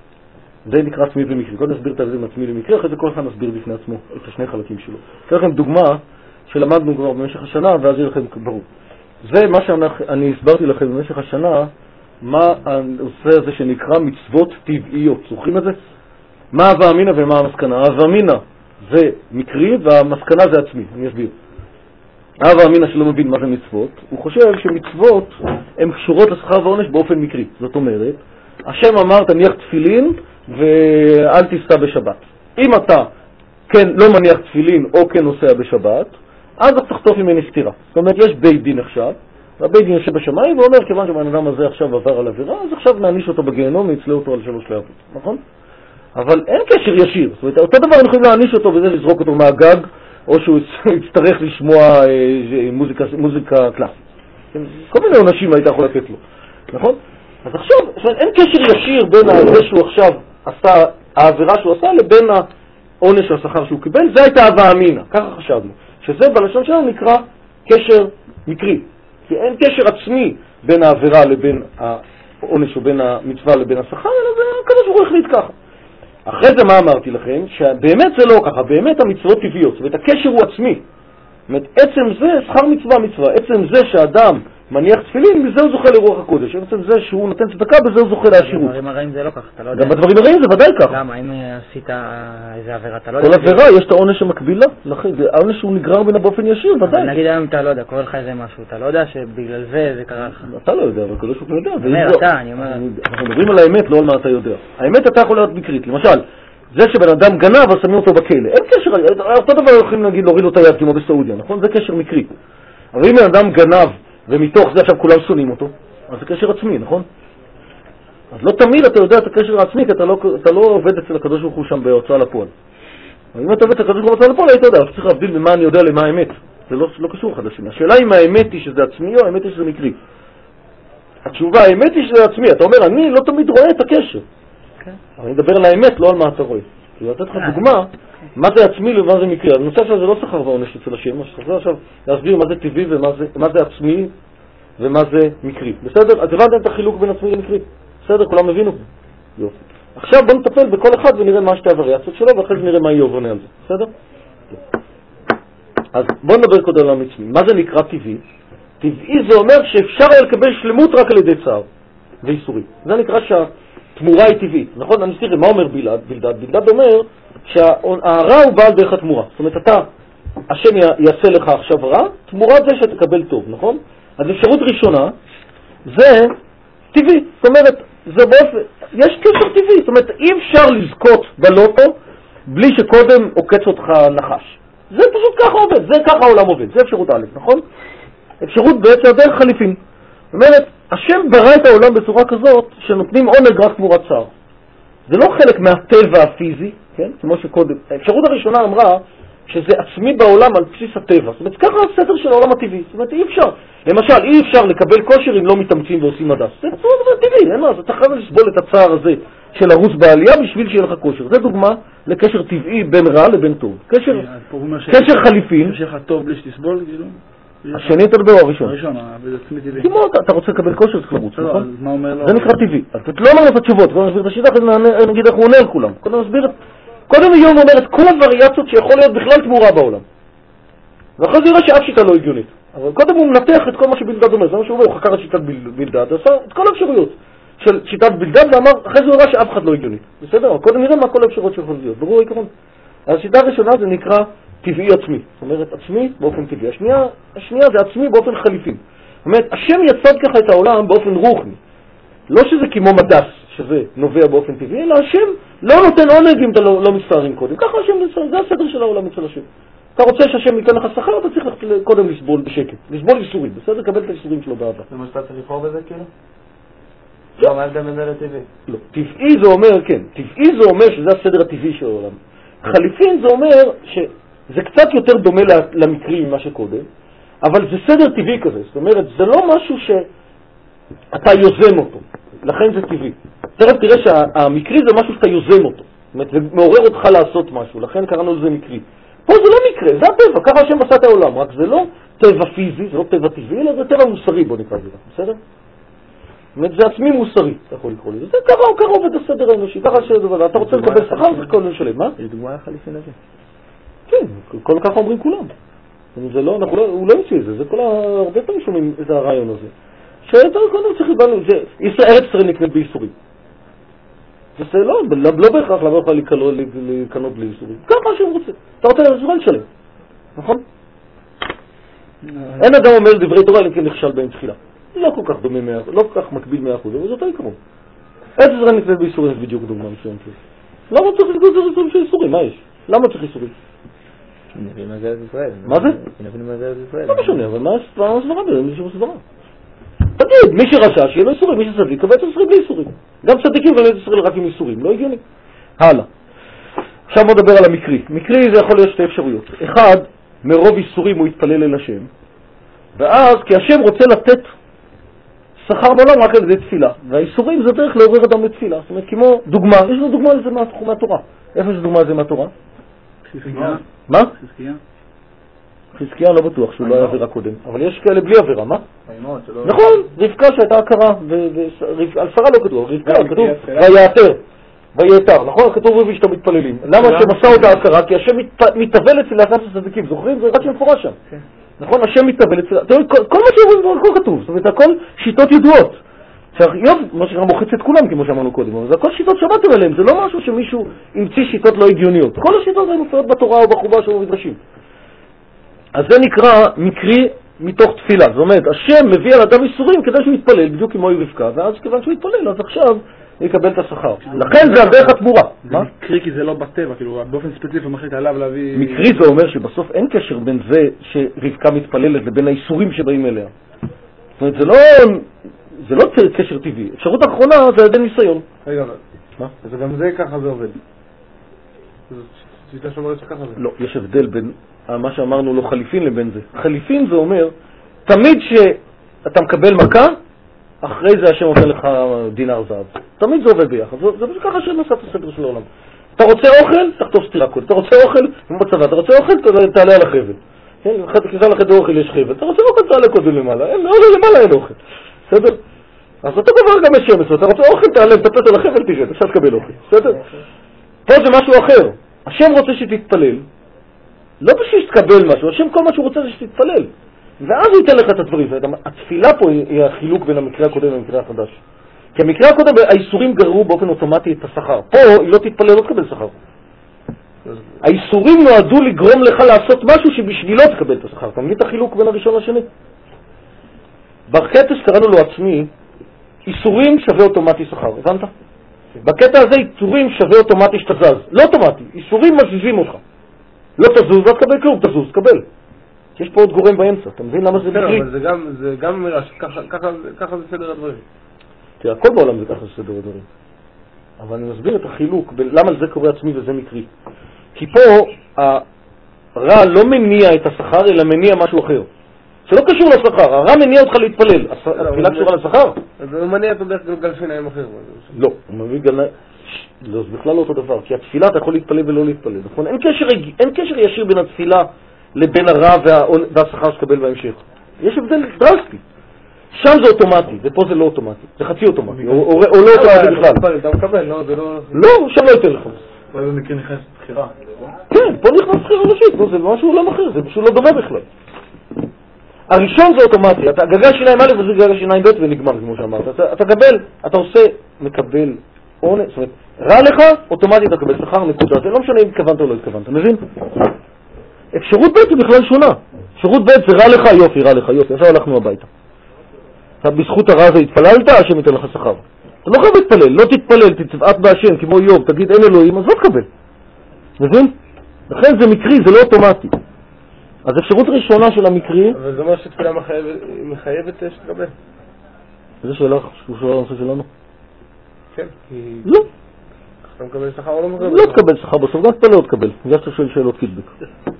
זה נקרא עצמי ומקרי. קודם נסביר את זה עם עצמי למקרי, אחרי זה כל אחד נסביר בפני עצמו את השני חלקים שלו. אתן לכם דוגמה שלמדנו כבר במשך השנה, ואז יהיה לכם ברור. זה מה שאני הסברתי לכם במשך השנה, מה הנושא הזה שנקרא מצוות טבעיות. זוכרים את זה? מה הווה אמינא ומה המסקנה? הווה אמינא זה מקרי והמסקנה זה עצמי. אני אסביר. הווה אמינא שלא מבין מה זה מצוות, הוא חושב שמצוות הן קשורות לשכר ועונש באופן מקרי. זאת אומרת, השם אמר תניח תפילין ואל תיסע בשבת. אם אתה כן לא מניח תפילין או כן נוסע בשבת, אז אתה תחטוף ממני סתירה. זאת אומרת, יש בית דין עכשיו, והבית דין יושב בשמיים ואומר, כיוון שהבן אדם הזה עכשיו עבר על עבירה, אז עכשיו נעניש אותו בגיהנום ויצלה אותו על שלוש להבות. נכון? אבל אין קשר ישיר. זאת אומרת, אותו דבר אנחנו יכולים להעניש אותו בזה לזרוק אותו מהגג, או שהוא יצטרך לשמוע מוזיקה, מוזיקה קלאסית. כל מיני עונשים היית יכול לתת לו. נכון? אז עכשיו, אין קשר ישיר בין זה שהוא עכשיו עשה, העבירה שהוא עשה, לבין העונש השכר שהוא קיבל. זה הייתה הווה אמינא, ככה חשבנו. שזה בלשון שלנו נקרא קשר מקרי. כי אין קשר עצמי בין העבירה לבין העונש או בין המצווה לבין השכר, אלא זה הקדוש ברוך הוא החליט ככה. אחרי זה מה אמרתי לכם? שבאמת זה לא ככה, באמת המצוות טבעיות. זאת אומרת, הקשר הוא עצמי. זאת אומרת, עצם זה, שכר מצווה מצווה, עצם זה שאדם מניח תפילין, מזה הוא זוכה לרוח הקודש. עצם זה שהוא נותן צדקה, בזה הוא זוכה לעשירות. בדברים הרעים זה לא ככה, אתה לא יודע. גם בדברים הרעים זה ודאי ככה. למה? אם עשית איזה עבירה, אתה לא יודע. כל עבירה יש את העונש המקבילה, העונש הוא נגרר בינה באופן ישיר, ודאי. נגיד היום אתה לא יודע, קורא לך איזה משהו, אתה לא יודע שבגלל זה זה קרה לך. אתה לא יודע, אבל הקדוש ברוך הוא יודע. אומר אתה, אני אומר. אנחנו מדברים על האמת, לא על מה אתה יודע. האמת אתה יכול להיות מקרית. למשל, זה שבן אדם גנב, אז שמים אותו בכלא. אין קשר, אותו דבר יכולים להגיד להוריד לו את היד כמו בסעודיה, נכון? זה קשר מקרי. אבל אם בן אדם גנב ומתוך זה עכשיו כולם שונאים אותו, אז זה קשר עצמי, נכון? אז לא תמיד אתה יודע את הקשר העצמי, כי אתה לא, אתה לא עובד אצל הקדוש ברוך הוא שם בהוצאה לפועל. אבל אם אתה עובד אצל הקדוש ברוך הוא בהוצאה לפועל, היית יודע, אתה צריך להבדיל ממה אני יודע למה האמת. זה לא, לא קשור אחד לשני. השאלה אם האמת היא שזה עצמי או האמת היא שזה מקרי. התשובה, האמת היא שזה עצמי. אתה אומר, אני לא תמיד רואה את הקשר. אבל אני מדבר על האמת, לא על מה אתה רואה. כאילו, לתת לך דוגמה, מה זה עצמי ומה זה מקרי. הנושא הזה זה לא שכר ועונש אצל השם, מה שצריך עכשיו להסביר מה זה טבעי ומה זה, מה זה עצמי ומה זה מקרי. בסדר? אז הבנתם את החילוק בין עצמי למקרי. בסדר? כולם הבינו? יופי. עכשיו בוא נטפל בכל אחד ונראה מה שתי הווריאציות שלו, ואחרי זה נראה מה יהיה עונה על זה. בסדר? אז בוא נדבר קודם על עצמי. מה זה נקרא טבעי? טבעי זה אומר שאפשר היה לקבל שלמות רק על ידי צער ואיסורי. זה נקרא שהתמורה היא טבעית. נכון? אני מסתכל, מה אומר בלעד? בלעד, בלעד אומר שהרע הוא בעל דרך התמורה. זאת אומרת, אתה, השם יעשה לך עכשיו רע, תמורת זה שתקבל טוב, נכון? אז אפשרות ראשונה, זה טבעי. זאת אומרת, זה באופן, יש קשר טבעי. זאת אומרת, אי אפשר לזכות בלוטו בלי שקודם עוקץ אותך נחש. זה פשוט ככה עובד, זה ככה העולם עובד. זה אפשרות א', נכון? אפשרות בעצם הדרך חליפין. זאת אומרת, השם ברא את העולם בצורה כזאת שנותנים עונג רק תמורת צער. זה לא חלק מהטבע הפיזי, כן? כמו שקודם. האפשרות הראשונה אמרה שזה עצמי בעולם על בסיס הטבע. זאת אומרת, ככה הסדר של העולם הטבעי. זאת אומרת, אי אפשר. למשל, אי אפשר לקבל כושר אם לא מתאמצים ועושים הדס. זה טבעי, אין מה, אז אתה חייב לסבול את הצער הזה של הרוס בעלייה בשביל שיהיה לך כושר. זה דוגמה לקשר טבעי בין רע לבין טוב. קשר, קשר חליפין. יש לך טוב בלי שתסבול, כאילו? השני אתה דבר הראשון. הראשון, זה עצמי טבעי. כמו אתה רוצה לקבל כושר, צריך לרוץ, נכון? מה אומר לו? זה נקרא טבעי. אז אתה לא אומר את התשובות, קודם נסביר את השיטה, נגיד איך הוא עונה על כולם. קודם נסביר את... קודם היום אומר את כל הווריאציות שיכול להיות בכלל תמורה בעולם. ואחרי זה יראה שאף שיטה לא הגיונית. אבל קודם הוא מנתח את כל מה שבלדד אומר. זה מה שהוא אומר, הוא חקר את שיטת בלדד, עשה את כל האפשרויות של שיטת בלדד, ואמר, אחרי זה הוא יראה שאף אחד לא הגיונית. בסדר? קודם נראה מה כל האפשרויות שיכולות להיות. ברור העיקרון. אז השיטה הראשונה זה נקרא טבעי עצמי. זאת אומרת, עצמי באופן טבעי. השנייה, השנייה זה עצמי באופן חליפין. זאת אומרת, השם יצד ככה את העולם באופן רוחני. לא שזה כמו מדס, שזה נובע באופן טבעי, אלא השם לא נותן עונג אם אתה לא, לא מסתערים קודם. ככה השם, זה הסדר של העולם אצל השם. אתה רוצה שהשם ייתן לך שכר, אתה צריך קודם לסבול בשקט. לסבול איסורים, בסדר? קבל את האיסורים שלו בעבר. זה מה שאתה צריך לבחור בזה כאילו? לא, מה ההבדל בין זה לטבעי? לא. טבעי זה אומר, כן. טבעי זה אומר שזה הסדר הטבעי של העולם. חליפין זה אומר שזה קצת יותר דומה למקרים ממה שקודם, אבל זה סדר טבעי כזה. זאת אומרת, זה לא משהו שאתה יוזם אותו. לכן זה טבעי. תראה, תראה שהמקרי זה משהו שאתה יוזם אותו. זאת אומרת, זה מעורר אותך לעשות משהו. לכן קראנו לזה מקרי. פה זה לא מקרה, זה הטבע, ככה השם עשה את העולם, רק זה לא טבע פיזי, זה לא טבע טבעי, אלא זה טבע מוסרי, בוא נקרא לזה, בסדר? זאת אומרת, זה עצמי מוסרי, אתה יכול לקרוא לזה. זה ככה או ככה עובד הסדר האנושי, ככה שזה, אתה רוצה לקבל שכר, זה כל לשלם, מה? יש דוגמה לחליפין הזה. כן, כל כך אומרים כולם. זה לא, אנחנו לא, הוא לא יוצא את זה, זה כל הרבה פעמים שומעים את הרעיון הזה. שאתה קודם צריך לבנו, זה, ארץ ישראל נקנית בייסורים. זה לא, לא בהכרח למה יכול לקנות בלי איסורים. ככה שהם רוצים. אתה רוצה לזרון שלם, נכון? אין אדם אומר דברי תורה אם כן נכשל בהם תחילה. לא כל כך דומה, לא כל כך מקביל מאה אחוז, אבל זה אותו עיקרון. ארץ ישראל נקנית באיסורים, זה בדיוק דוגמה מסוימת. למה צריך לקנות איסורים של איסורים? מה יש? למה צריך איסורים? נבין מה זה ארץ ישראל. מה זה? נבין מה זה ארץ ישראל. לא משנה, אבל מה הסברה בזה? מי שסברה? תגיד, מי שרשע שיהיה לו איסורים, מי שצדיק קבע את איסורים בלי איסורים. גם צדיקים ולא את ישראל רק עם איסורים, לא הגיוני. הלאה. עכשיו בוא נדבר על המקרי. מקרי זה יכול להיות שתי אפשרויות. אחד, מרוב איסורים הוא יתפלל אל השם, ואז כי השם רוצה לתת שכר בעולם רק על ידי תפילה, והאיסורים זה דרך לעורר אדם לתפילה. זאת אומרת, כמו דוגמה, יש לנו דוגמה לזה מהתורה. איפה יש דוגמה לזה מהתורה? חזקיה. מה? חזקיה. חזקיה לא בטוח שהוא לא היה עבירה קודם, אבל יש כאלה בלי עבירה, מה? נכון, רבקה שהייתה הכרה, על שרה לא כתוב, רבקה כתוב ויעתר, ויעתר, נכון? כתוב רבי שאתם מתפללים. למה שמסע אותה הכרה? כי השם מתאבל אצל לאחת הצדיקים, זוכרים? זה רק שמפורש שם. נכון? השם מתאבל אצל... כל מה שאומרים פה כתוב, זאת אומרת, הכל שיטות ידועות. איוב, מה שגם מוחץ את כולם, כמו שאמרנו קודם, אבל זה הכל שיטות שמעתם עליהם, זה לא משהו שמישהו המציא שיטות לא הגיוניות. כל השיטות האלה מופיעות בתורה או בחובה שהוא מדרשים. אז זה נקרא מקרי מתוך תפילה. זאת אומרת, השם מביא על אדם איסורים כדי שהוא יתפלל, בדיוק כמו רבקה, ואז כיוון שהוא יתפלל, אז עכשיו יקבל את השכר. לכן זה על דרך התמורה. זה מקרי כי זה לא בטבע, כאילו באופן ספציפי מחליט עליו להביא... מקרי זה אומר שבסוף אין קשר בין זה שרבקה מתפללת לבין האיסורים שבאים אליה. זאת אומרת, זה לא... זה לא קשר טבעי. אפשרות האחרונה זה עדי ניסיון. רגע, מה? אז גם זה ככה זה עובד. זו שיטה שאומרת שככה זה. לא, יש הבדל בין מה שאמרנו לא חליפין לבין זה. חליפין זה אומר, תמיד שאתה מקבל מכה, אחרי זה השם נותן לך דינר זהב. תמיד זה עובד ביחד. זה פשוט ככה שנעשה את הסדר של העולם. אתה רוצה אוכל, תחטוף סטירה קוד. אתה רוצה אוכל, כמו בצבא, אתה רוצה אוכל, תעלה על החבל. כן, כניסה לחדר אוכל יש חבל. אתה רוצה אוכל, תעלה קודם למעלה. אין, למעלה אין אוכל. בסדר? אז אותו דבר גם יש שמש. אתה רוצה אוכל, תעלה, תטפט על החבל, תרד, אפשר תקבל אוכל. בסדר? פה זה משהו אחר. השם רוצה שתתפלל. לא בשביל שתקבל משהו, השם כל מה שהוא רוצה זה שתתפלל. ואז הוא ייתן לך את הדברים. התפילה פה היא החילוק בין המקרה הקודם למקרה החדש. כי המקרה הקודם, האיסורים גררו באופן אוטומטי את השכר. פה היא לא תתפלל, לא תקבל שכר. האיסורים נועדו לגרום לך לעשות משהו שבשבילו תקבל את השכר. אתה מבין את החילוק בין הראשון לשני? בקטע שקראנו לו עצמי, איסורים שווה אוטומטי שכר. הבנת? בקטע הזה איסורים שווה אוטומטי שאתה זז. לא אוטומטי, איסורים מזיזים אותך. לא תזוז, לא תקבל כלום, תזוז, תקבל. יש פה עוד גורם באמצע, אתה מבין למה זה מקרי? אבל זה גם, זה גם אמירה שככה זה סדר הדברים. תראה, הכל בעולם זה ככה זה סדר הדברים. אבל אני מסביר את החילוק, למה זה קורה עצמי וזה מקרי. כי פה הרע לא מניע את השכר, אלא מניע משהו אחר. זה לא קשור לשכר, הרע מניע אותך להתפלל. התפילה קשורה לשכר? אז הוא מניע אותו דרך גלגל שיניים אחר. לא, הוא מביא גלגל... לא, זה בכלל לא אותו דבר, כי התפילה אתה יכול להתפלל ולא להתפלל, נכון? אין קשר, אין קשר ישיר בין התפילה לבין הרע וה... והשכר שקבל בהמשך. יש הבדל דרסטי. שם זה אוטומטי, ופה זה לא אוטומטי. זה חצי אוטומטי, או, או, או לא אוטומטי בכלל. אתה מקבל, לא, זה לא... לא, שם לא יותר לך. אולי במקרה נכנס בחירה. כן, פה נכנס בחירה ראשית, זה משהו לא אחר, זה פשוט לא דומה בכלל. הראשון זה אוטומטי, אתה גלגל שיניים א' וזה גלגל שיניים ב' ונגמר, כמו שאמרת. אתה, אתה גבל, אתה עושה, מקבל עונש, זאת אומרת, רע לך, אוטומטית אתה מקבל שכר, נקודה. זה לא משנה אם התכוונת או לא התכוונת, מבין? אפשרות ב' היא בכלל שונה. אפשרות ב' זה רע לך, יופי, רע לך, יופי, עכשיו הלכנו הביתה. אתה בזכות הרע הזה התפללת, השם ייתן לך שכר. אתה לא חייב להתפלל, לא תתפלל, תצבעת בהשם כמו איוב, תגיד אין אלוהים, אז לא תקבל. מבין? לכן זה מקרי, זה לא אוטומטי. אז אפשרות ראשונה של המקרי... אבל זה אומר שתפילה מחייבת שתקבל. זה שאלה שואל הנושא שלנו? כן, כי... לא. אתה מקבל שכר או לא מקבל? לא תקבל שכר בסוף, גם תפלה לא תקבל. בגלל שאתה שואל שאלות קידבק.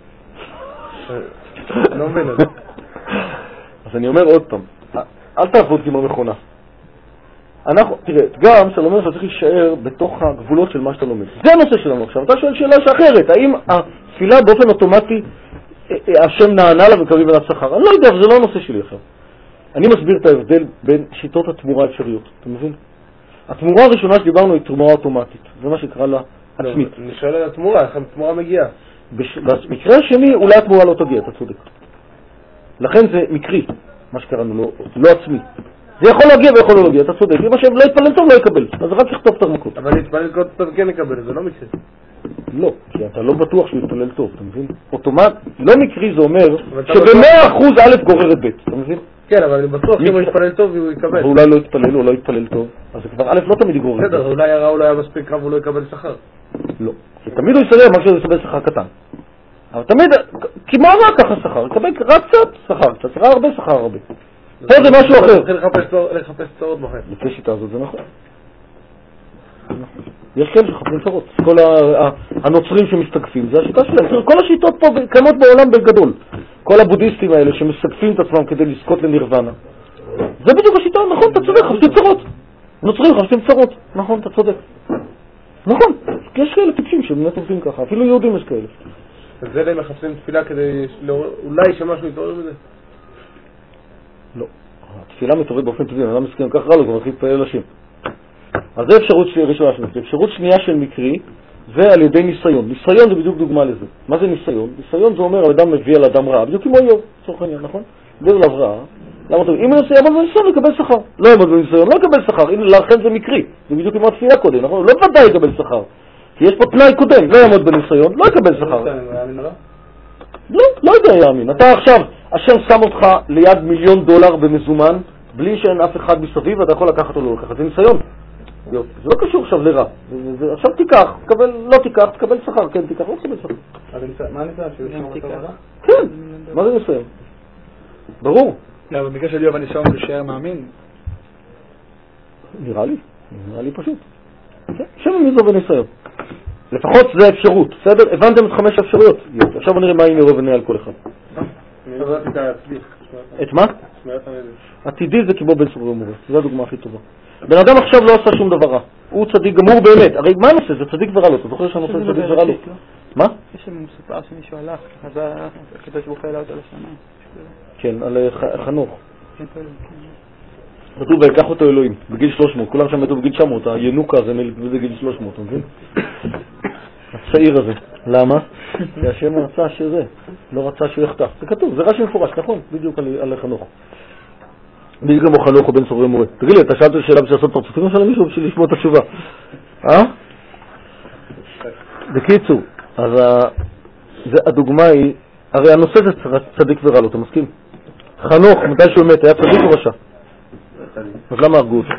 לא מבין את זה. אז אני אומר עוד פעם, אל תעבוד כמו מכונה. אנחנו, תראה, גם שאתה לומד, אתה צריך להישאר בתוך הגבולות של מה שאתה לומד. זה הנושא שלנו עכשיו. אתה שואל שאלה שאחרת, האם התפילה באופן אוטומטי השם נענה לה וקריב אליו שכר? אני לא יודע, זה לא הנושא שלי עכשיו. אני מסביר את ההבדל בין שיטות התמורה האפשריות. אתה מבין? התמורה הראשונה שדיברנו היא תמורה אוטומטית. זה מה שקרא לה עצמית. אני שואל על התמורה, איך התמורה מגיעה? במקרה השני אולי התמורה לא תגיע, אתה צודק. לכן זה מקרי, מה שקראנו, לא עצמי. זה יכול להגיע ויכול לא להגיע, אתה צודק. אם השם לא יתפלל טוב, לא יקבל. אז רק יכתוב את הרמקות. אבל להתפלל טוב כן יקבל, זה לא מקרי. לא, כי אתה לא בטוח שהוא יתפלל טוב, אתה מבין? אוטומט, לא מקרי זה אומר שב-מאה אחוז א' גוררת ב', אתה מבין? כן, אבל אני בטוח שאם הוא יתפלל טוב הוא יקבל. ואולי לא יתפלל או לא יתפלל טוב, אז זה כבר א' לא תמיד יגורר. בסדר, אולי הרע אולי היה מספיק רב והוא לא יקבל שכר. לא, כי תמיד הוא יסדר מה שזה יקבל שכר קטן. אבל תמיד, כמו הרע ככה שכר, יקבל רק קצת שכר, קצת רע הרבה, שכר הרבה. פה זה משהו אחר. צריך לחפש צורות בחיים. לפי שיטה הזאת זה נכון. יש כאלה שחפשים צרות. כל הנוצרים שמסתקפים, זה השיטה שלהם. כל השיטות פה קיימות בעולם בגדול. כל הבודהיסטים האלה שמסתקפים את עצמם כדי לזכות לנירוונה. זה בדיוק השיטה, נכון, אתה צודק, חפשים צרות. נוצרים חפשים צרות, נכון, אתה צודק. נכון, יש כאלה טיפשים שבאמת עובדים ככה, אפילו יהודים יש כאלה. אז זה להם מחפשים תפילה כדי אולי שמשהו יתעורר בזה? לא. התפילה מתעוררת באופן טבעי, אני לא מסכים כך רע לו, גם מתחיל להתפלל לשם. אז זה אפשרות ראשונה של מקרי. אפשרות שנייה של מקרי זה על ידי ניסיון. ניסיון זה בדיוק דוגמה לזה. מה זה ניסיון? ניסיון זה אומר, האדם מביא על אדם רע, בדיוק כמו איוב, צורך העניין, נכון? מביא עליו רע. למה אתה אומר? אם הוא יעמוד בניסיון, יקבל שכר. לא יעמוד בניסיון, לא יקבל שכר. לכן זה מקרי. זה בדיוק כמו התפילה קודם, נכון? לא ודאי יקבל שכר. כי יש פה תנאי קודם, לא יעמוד בניסיון, לא יקבל שכר. לא, לא יודע יאמין. אתה עכשיו, השם שם אותך ליד מיליון דולר במזומן, בלי שאין אף אחד מסביב, ואתה יכול לקחת או לא לקחת. זה ניסיון. זה לא קשור עכשיו לרע. עכשיו תיקח, לא תיקח, תקבל שכר. כן, תיקח, לא תקבל שכר. מה הניסיון? כן, מה זה ניסיון? ברור. לא, במקרה של איוב הניסיון הוא להישאר מאמין? נראה לי, נראה לי פשוט. שם מזו בניסיון. לפחות זה אפשרות, בסדר? הבנתם את חמש האפשרויות? עכשיו נראה מה אם ירוב ונהיה על כל אחד. את מה? עתידי זה כמו בן סורי ומורה, זו הדוגמה הכי טובה. בן אדם עכשיו לא עשה שום דבר רע. הוא צדיק גמור באמת. הרי מה הנושא? זה צדיק ורע לו. אתה זוכר שהנושא זה צדיק ורע לו? מה? יש לנו מסופר שמישהו הלך, אז הקדוש ברוך הוא העלה אותו לשמיים. כן, על חנוך. כתוב ויקח אותו אלוהים, בגיל שלוש מאות, כולם שם מתו בגיל תשע מאות, הינוקה זה בגיל שלוש מאות, אתה מבין? הצעיר הזה. למה? כי השם רצה שזה, לא רצה שהוא יחטא. זה כתוב, זה רש"י מפורש, נכון? בדיוק על חנוך. בדיוק כמו חנוך או בן סורר מורה. תגיד לי, אתה שאלת שאלה בשביל לעשות פרצופים או למישהו בשביל לשמוע את התשובה? אה? בקיצור, אז הדוגמה היא, הרי הנושא זה צדיק ורע לו, אתה מסכים? חנוך, מתי שהוא מת, היה צדיק או רשע? אז למה הרגו אותו?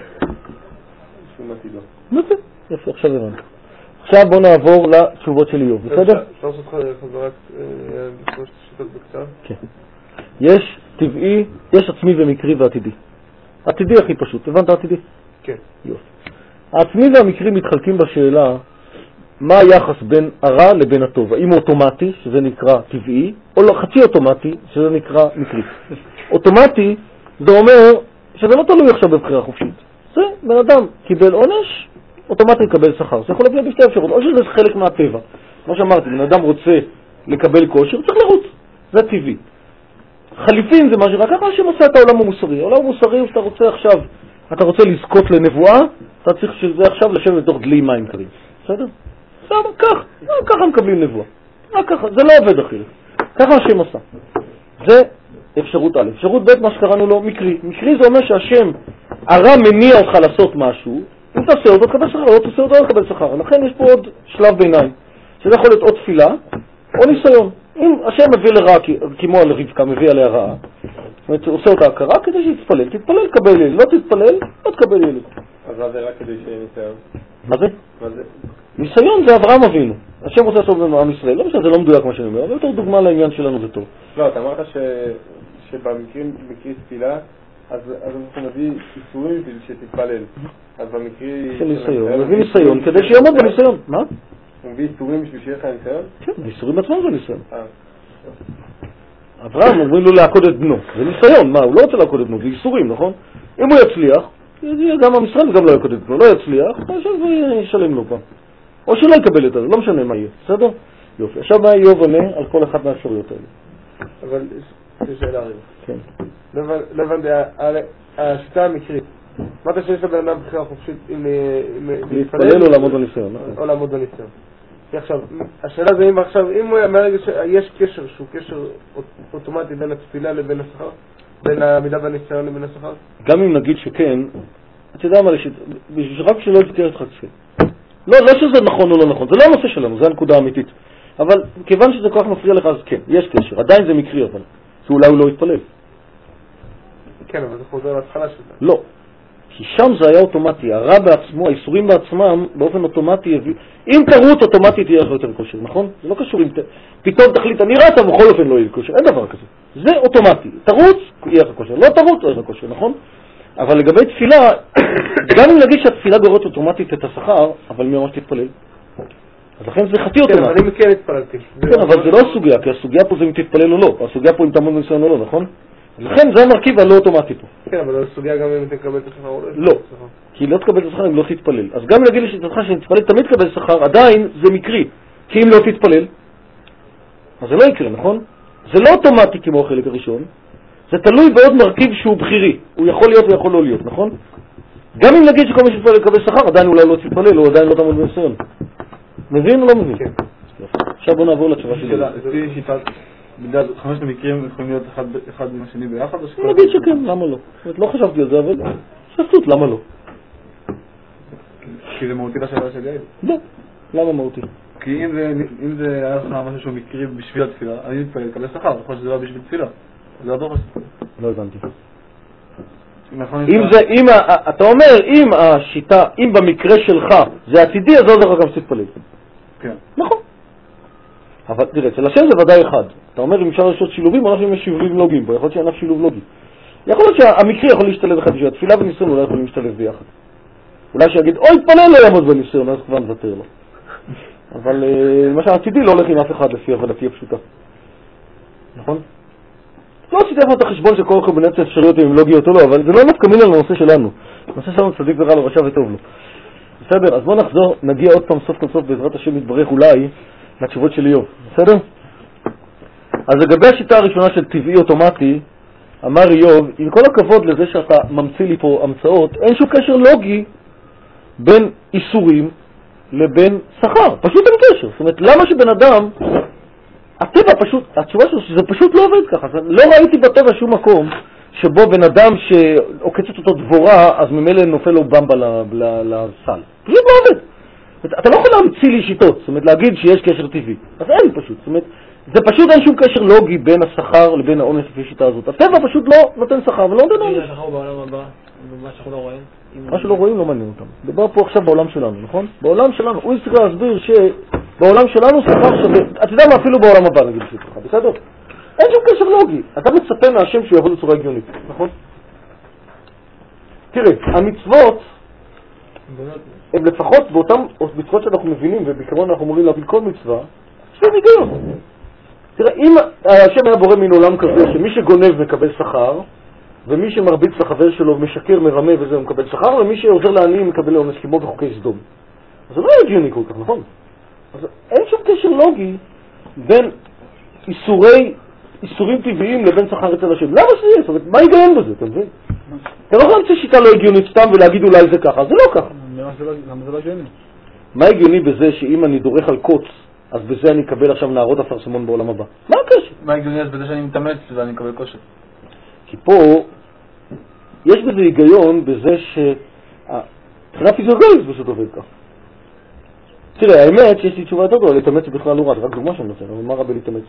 יפה, יפה, עכשיו הבנתי. עכשיו בוא נעבור לתשובות של איוב, בסדר? אפשר לעשות חזרת שלושת שיטות בקצר? כן. יש טבעי, יש עצמי ומקרי ועתידי. עתידי הכי פשוט, הבנת עתידי? כן. יופי. העצמי והמקרי מתחלקים בשאלה מה היחס בין הרע לבין הטוב. האם הוא אוטומטי, שזה נקרא טבעי, או לא חצי אוטומטי, שזה נקרא מקרי. אוטומטי זה אומר שזה לא תלוי עכשיו בבחירה חופשית. זה בן אדם קיבל עונש, אוטומטי יקבל שכר. זה יכול להגיע בשתי אפשרות, או שזה חלק מהטבע. כמו שאמרתי, בן אדם רוצה לקבל כושר, צריך לרוץ. זה טבעי. חליפין זה מה שרק ככה שמעשה את העולם המוסרי. העולם המוסרי, שאתה רוצה עכשיו, אתה רוצה לזכות לנבואה, אתה צריך שזה עכשיו לשבת לתוך דלי מים קרים. בסדר? בסדר, כך. ככה מקבלים נבואה. ככה, זה לא עובד אחרת. ככה השם עשה. זה אפשרות א'. אפשרות ב', מה שקראנו לו מקרי. מקרי זה אומר שהשם הרע מניע אותך לעשות משהו, אם תעשה אותו תקבל שכר, לא תעשה אותו לא תקבל שכר. לכן יש פה עוד שלב ביניים, שזה יכול להיות או תפילה או ניסיון. אם השם מביא לרע, כמו על רבקה, מביא עליה רעה, זאת אומרת, הוא עושה אותה הכרה כדי שיתפלל. תתפלל, קבל ילד. לא תתפלל, לא תקבל ילד. אז מה זה רק כדי שיהיה ניסיון? מה זה? מה זה? ניסיון זה אברהם אבינו. השם רוצה לעשות במעם ישראל. לא משנה, זה לא מדויק מה שאני אומר, אבל יותר דוגמה לעניין שלנו זה טוב. לא, אתה אמרת שבמקרים, במקרי תפילה, אז אנחנו מביא איסורים בשביל שתתפלל. אז במקרי... של ניסיון, הוא מביא ניסיון כדי שיעמוד בניסיון. מה? הוא מביא איסורים בשביל שיהיה לך ניסיון? כן, איסורים עצמם זה ניסיון. אברהם אומרים לו לעקוד את בנו. זה ניסיון, מה? הוא לא רוצה לעקוד את בנו, זה איסורים, נכון? אם הוא יצליח, גם המשרד וגם לא יעקוד את בנו. לא יצליח, עכשיו הוא ישלם לו פעם. או שלא יקבל את זה, לא משנה מה יהיה, בסדר? יופי. עכשיו מה איוב עונה על כל אחת מהאפשרויות האלה? אבל יש שאלה רגע. כן. לא הבנתי, השיטה המקרית. מה אתה שיש לבן אדם בחירה חופשית אם להתפלל או לעמוד בניסיון? או לעמוד בניסיון. עכשיו, השאלה זה אם עכשיו, אם הוא מהרגע שיש קשר שהוא קשר אוטומטי בין התפילה לבין השכר, בין העמידה בניסיון לבין השכר? גם אם נגיד שכן, אתה יודע מה, רק שלא תתקר את חצי. לא, לא שזה נכון או לא נכון, זה לא הנושא שלנו, זה הנקודה האמיתית. אבל כיוון שזה כל כך מפריע לך, אז כן, יש קשר. עדיין זה מקרי, אבל שאולי הוא לא יתפלל. כן, אבל זה חוזר להתחלה של זה. לא, כי שם זה היה אוטומטי. הרע בעצמו, האיסורים בעצמם, באופן אוטומטי הביא... אם תרוץ אוטומטית יהיה לך יותר כושר, נכון? זה לא קשור אם ת... פתאום תחליט, אני רץ, אבל בכל אופן לא יהיה כושר. אין דבר כזה. זה אוטומטי. תרוץ, יהיה לך כושר. לא תרוץ, לא יהיה לך כושר, נכון? אבל לגבי תפילה, גם אם נגיד שהתפילה גוררת אוטומטית את השכר, אבל מי ממש תתפלל? אז לכן זה חטיא אוטומטי. כן, אבל אם כן התפללתי. כן, אבל זה לא הסוגיה, כי הסוגיה פה זה אם תתפלל או לא. הסוגיה פה אם תעמוד בניסיון או לא, נכון? לכן זה המרכיב הלא אוטומטי פה. כן, אבל הסוגיה גם אם תקבל את השכר או לא. כי לא תקבל את השכר אם לא תתפלל. אז גם נגיד לשיטתך שנתפלל תמיד תקבל שכר, עדיין זה מקרי. כי אם לא תתפלל, אז זה לא יקרה, נכון? זה לא אוטומטי כמו החלק הראשון. זה תלוי בעוד מרכיב שהוא בחירי. הוא יכול להיות ויכול לא להיות, נכון? גם אם נגיד שכל מי שתתפלל יקבל שכר, עדיין אולי לא תתפלל, או עדיין לא תעמוד בניסיון. מבין או לא מבין? כן. עכשיו בוא נעבור לתשובה שלי. לפי שיטת, בדעת חמשת המקרים יכולים להיות אחד עם השני ביחד? נגיד שכן, למה לא? לא חשבתי על זה, אבל שפטות, למה לא? כי זה מהותי לשאלה שלי? לא, למה מהותי? כי אם זה היה לך משהו שהוא מקרי בשביל התפילה, אני מתפלל לקבל שכר, יכול שזה לא בשביל תפילה. זה הדור הזה. לא הבנתי. אם זה, אם, אתה אומר, אם השיטה, אם במקרה שלך זה עתידי, אז לא זה רק גם שתתפלל. כן. נכון. אבל תראה, אצל השם זה ודאי אחד. אתה אומר, אם אפשר לעשות שילובים, או אם יש שילובים לוגיים פה, יכול להיות שאין אף שילוב לוגי. יכול להיות שהמקרי יכול להשתלב אחד בשביל התפילה וניסיון אולי יכולים להשתלב ביחד. אולי שיגיד, אוי, תפלל לא יעמוד בניסיון, אז כבר נוותר לו. אבל למשל, עתידי לא הולך עם אף אחד לפי הבנתי הפשוטה. נכון? לא עשיתי איפה את החשבון של כל קומבינציה אפשריות עם לוגיות או לא, אבל זה לא נפקא מינה לנושא שלנו. הנושא שלנו צדיק ורע לו, רשע וטוב לו. בסדר? אז בואו נחזור, נגיע עוד פעם סוף כל סוף בעזרת השם יתברך אולי לתשובות של איוב, בסדר? אז לגבי השיטה הראשונה של טבעי אוטומטי, אמר איוב, עם כל הכבוד לזה שאתה ממציא לי פה המצאות, אין שום קשר לוגי בין איסורים לבין שכר, פשוט אין קשר. זאת אומרת, למה שבן אדם, הטבע פשוט, התשובה שלו שזה פשוט לא עובד ככה. לא ראיתי בטבע שום מקום שבו בן אדם שעוקצת אותו דבורה, אז ממילא נופל לו במבה לסל. פשוט לא עובד. אתה לא יכול להמציא לי שיטות, זאת אומרת, להגיד שיש קשר טבעי. אז אין פשוט, זאת אומרת, זה פשוט אין שום קשר לוגי בין השכר לבין העונש לפי שיטה הזאת. הטבע פשוט לא נותן שכר ולא נותן עונש. השכר בעולם הבא, מה שאנחנו לא רואים? מה שלא רואים לא מעניין אותם. דבר פה עכשיו בעולם שלנו, נכון? בעולם שלנו, הוא צריך להסביר שבעולם שלנו שכר שווה, אתה יודע מה, אפילו בעולם הבא נגיד שלך, בסדר? אין שום קשר לוגי. אתה מצפה מהשם שהוא יעבוד בצורה הגיונית, נכון? תראה, המצוות הם לפחות באותם מצוות שאנחנו מבינים, ובעיקרון אנחנו אמורים להבין כל מצווה, שהם היגיון. תראה, אם השם היה בורא מן עולם כזה, שמי שגונב מקבל שכר, ומי שמרביץ לחבר שלו משקר, מרמה וזה הוא מקבל שכר, ומי שעוזר לעניים מקבל עונש כמו בחוקי סדום. אז זה לא הגיוני כל כך, נכון? אז אין שום קשר לוגי בין איסורי, איסורים טבעיים לבין שכר אצל השם. למה שזה יהיה? זאת אומרת, מה היגיון בזה, אתה מבין? אתה לא יכול להמציא שיטה לא הגיונית סתם ולהגיד אולי זה ככה, זה לא ככה. למה זה לא הגיוני? מה הגיוני בזה שאם אני דורך על קוץ, אז בזה אני אקבל עכשיו נערות אפרסמון בעולם הבא? מה הקשר? מה הגיוני אז בזה שאני מתאמץ ואני אקבל כושר? כי פה יש בזה היגיון בזה שהבחינה פיזיולוגית פשוט עובד כך. תראה, האמת שיש לי תשובה יותר טובה, להתאמץ בכלל לא רע, זה רק דוגמה שאני נותן, אבל מה רע בלהתאמץ?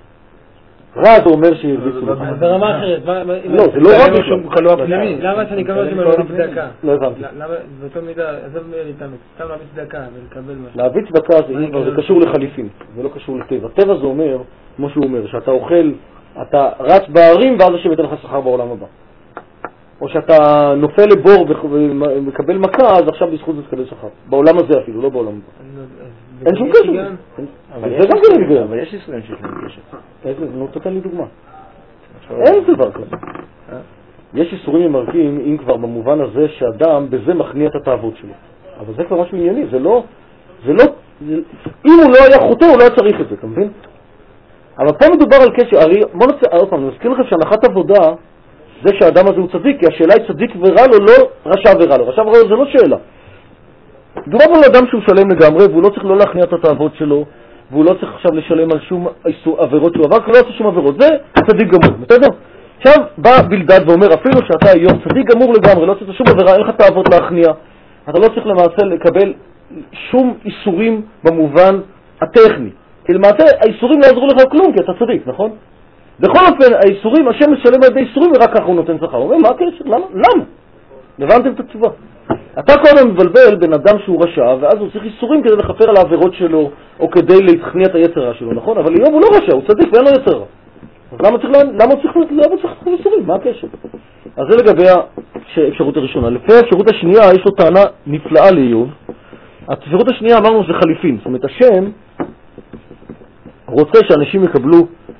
רע זה אומר שהרביצו לך. זה רמה אחרת. לא, זה לא רע בשום חלואה פנימי. למה שאני אקבל אותי מלהביא צדקה? לא הבנתי. למה באותו מידה, עזוב להתאמץ, סתם להביא צדקה ולקבל משהו. להביא צדקה זה קשור לחליפין, זה לא קשור לטבע. טבע זה אומר, כמו שהוא אומר, שאתה אוכל, אתה רץ בערים ואז השם ייתן לך שכר בעולם הבא. או שאתה נופל לבור ומקבל מכה, אז עכשיו בזכות זה תקבל שכר. בעולם הזה אפילו, לא בעולם הבא. אין שום קשר. זה גם כן היגיון. אבל יש איסורים שיש להם קשר. איזה, נו, תתן לי דוגמה. אין דבר כזה. יש איסורים ממרקים, אם כבר במובן הזה שאדם בזה מכניע את התאוות שלו. אבל זה כבר משהו ענייני, זה לא, זה לא, אם הוא לא היה חוטא, הוא לא היה צריך את זה, אתה מבין? אבל פה מדובר על קשר, הרי, בוא נצא, עוד פעם, אני מזכיר לכם שהנחת עבודה זה שהאדם הזה הוא צדיק, כי השאלה היא צדיק ורע לו, לא רשע ורע לו. רשע ורע לו זה לא שאלה. מדובר על אדם שהוא שלם לגמרי, והוא לא צריך לא להכניע את התאוות שלו, והוא לא צריך עכשיו לשלם על שום עבירות שהוא עבר, כי הוא לא עושה שום עבירות. זה צדיק גמור, בסדר? עכשיו בא בלדד ואומר, אפילו שאתה היום צדיק גמור לגמרי, לא צריך שום עבירה, אין לך תאוות להכניע, אתה לא צריך למעשה לקבל שום איסורים במובן הטכני. כי למעשה האיסורים לא יעזרו לך כלום, כי אתה צדיק, נכון? בכל אופן, האיסורים, השם משלם על ידי איסורים ורק ככה הוא נותן שכר. הוא אומר, מה הקשר? למה? למה? הבנתם את התשובה. אתה קודם מבלבל בין אדם שהוא רשע, ואז הוא צריך איסורים כדי לחפר על העבירות שלו, או כדי להתכניע את היצר שלו, נכון? אבל איוב הוא לא רשע, הוא צדיק ואין לו יצר רע. אז למה צריך, למה צריך, למה צריך איסורים? מה הקשר? אז זה לגבי האפשרות הראשונה. לפי האפשרות השנייה, יש לו טענה נפלאה לאיוב. האפשרות השנייה אמרנו זה חליפין. זאת אומרת, השם רוצה שאנשים יקבלו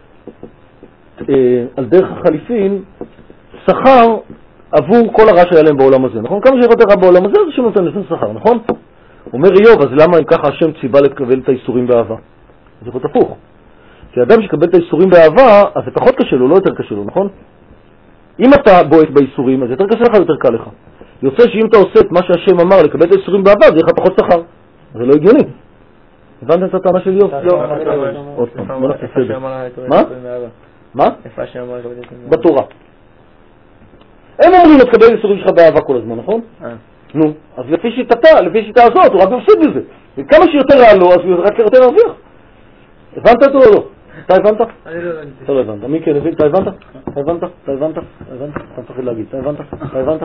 אה, על דרך החליפין שכר עבור כל הרע שהיה להם בעולם הזה, נכון? כמה שיותר רע בעולם הזה, אז השם נותן לזה שכר, נכון? אומר איוב, אז למה אם ככה השם ציווה לקבל את האיסורים באהבה? זה פחות הפוך. כי האדם שקבל את האיסורים באהבה, אז זה פחות קשה לו, לא יותר קשה לו, נכון? אם אתה בועט באיסורים, אז יותר קשה לך, יותר קל לך. יוצא שאם אתה עושה את מה שהשם אמר, לקבל את האיסורים באהבה, זה יהיה לך פחות שכר. זה לא הגיוני. הבנתם את הטענה של איוב? לא. עוד פעם, בוא נעשה סדר. מה? מה? איפה השם אמר לקבל את האיסורים? בתורה. הם אומרים לו תקבל איסורים שלך באהבה כל הזמן, נכון? נו, אז לפי שיטתה, לפי שיטה הזאת, הוא רק מפסיד בזה. וכמה שיותר רע לו, אז הוא רק יותר להרוויח. הבנת אותו או לא? אתה הבנת? אני לא הבנתי. אתה לא הבנת. מי כן הבין? אתה הבנת? אתה הבנת? אתה הבנת? אתה הבנת? אתה מפחד להגיד. אתה הבנת? אתה הבנת?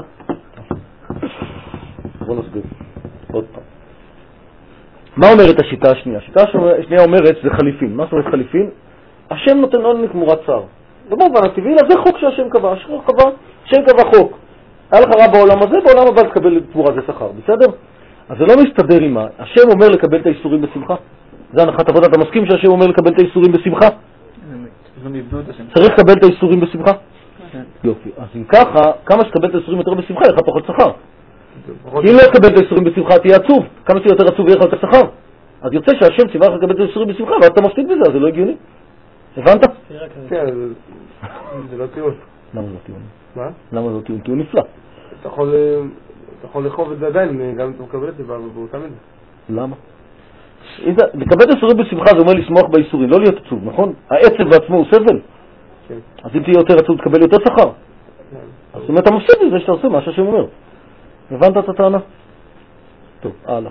בוא נסביר. עוד פעם. מה אומרת השיטה השנייה? השיטה השנייה אומרת זה חליפין. מה זאת אומרת חליפין? השם נותן עונג תמורת צער. במובן הטבעי, זה חוק שהשם קבע. השם קבע חוק. היה לך רע בעולם הזה, בעולם הבא תקבל תמורה זה שכר. בסדר? אז זה לא מסתדר עם מה. השם אומר לקבל את האיסורים בשמחה. זה הנחת עבודה. אתה מסכים שהשם אומר לקבל את האיסורים בשמחה? צריך לקבל את האיסורים בשמחה? יופי. אז אם ככה, כמה שתקבל את האיסורים יותר בשמחה, יהיה לך פחות שכר. אם לא תקבל את האיסורים בשמחה, תהיה עצוב. כמה שיותר עצוב יהיה לך יותר שכר. אז יוצא שהשם ציווה לך לקבל את האיסורים בשמחה, ואז אתה מפסיד בזה, אז זה לא הגיוני. הבנת? כן, זה לא טיעון. למה זה טיעון? מה? למה זה טיעון? טיעון נפלא. אתה יכול לחוב את זה עדיין, גם אם אתה מקבל את זה באותה מידה. למה? לקבל את האיסורים בשמחה זה אומר לשמוח באיסורים, לא להיות עצוב, נכון? העצב בעצמו הוא סבל. אז אם תהיה יותר עצוב, תקבל יותר שכר. אז זאת אומרת, אתה מפסיד בזה שאתה עושה מה שהשם אומר. הבנת את הטענה? טוב, הלאה.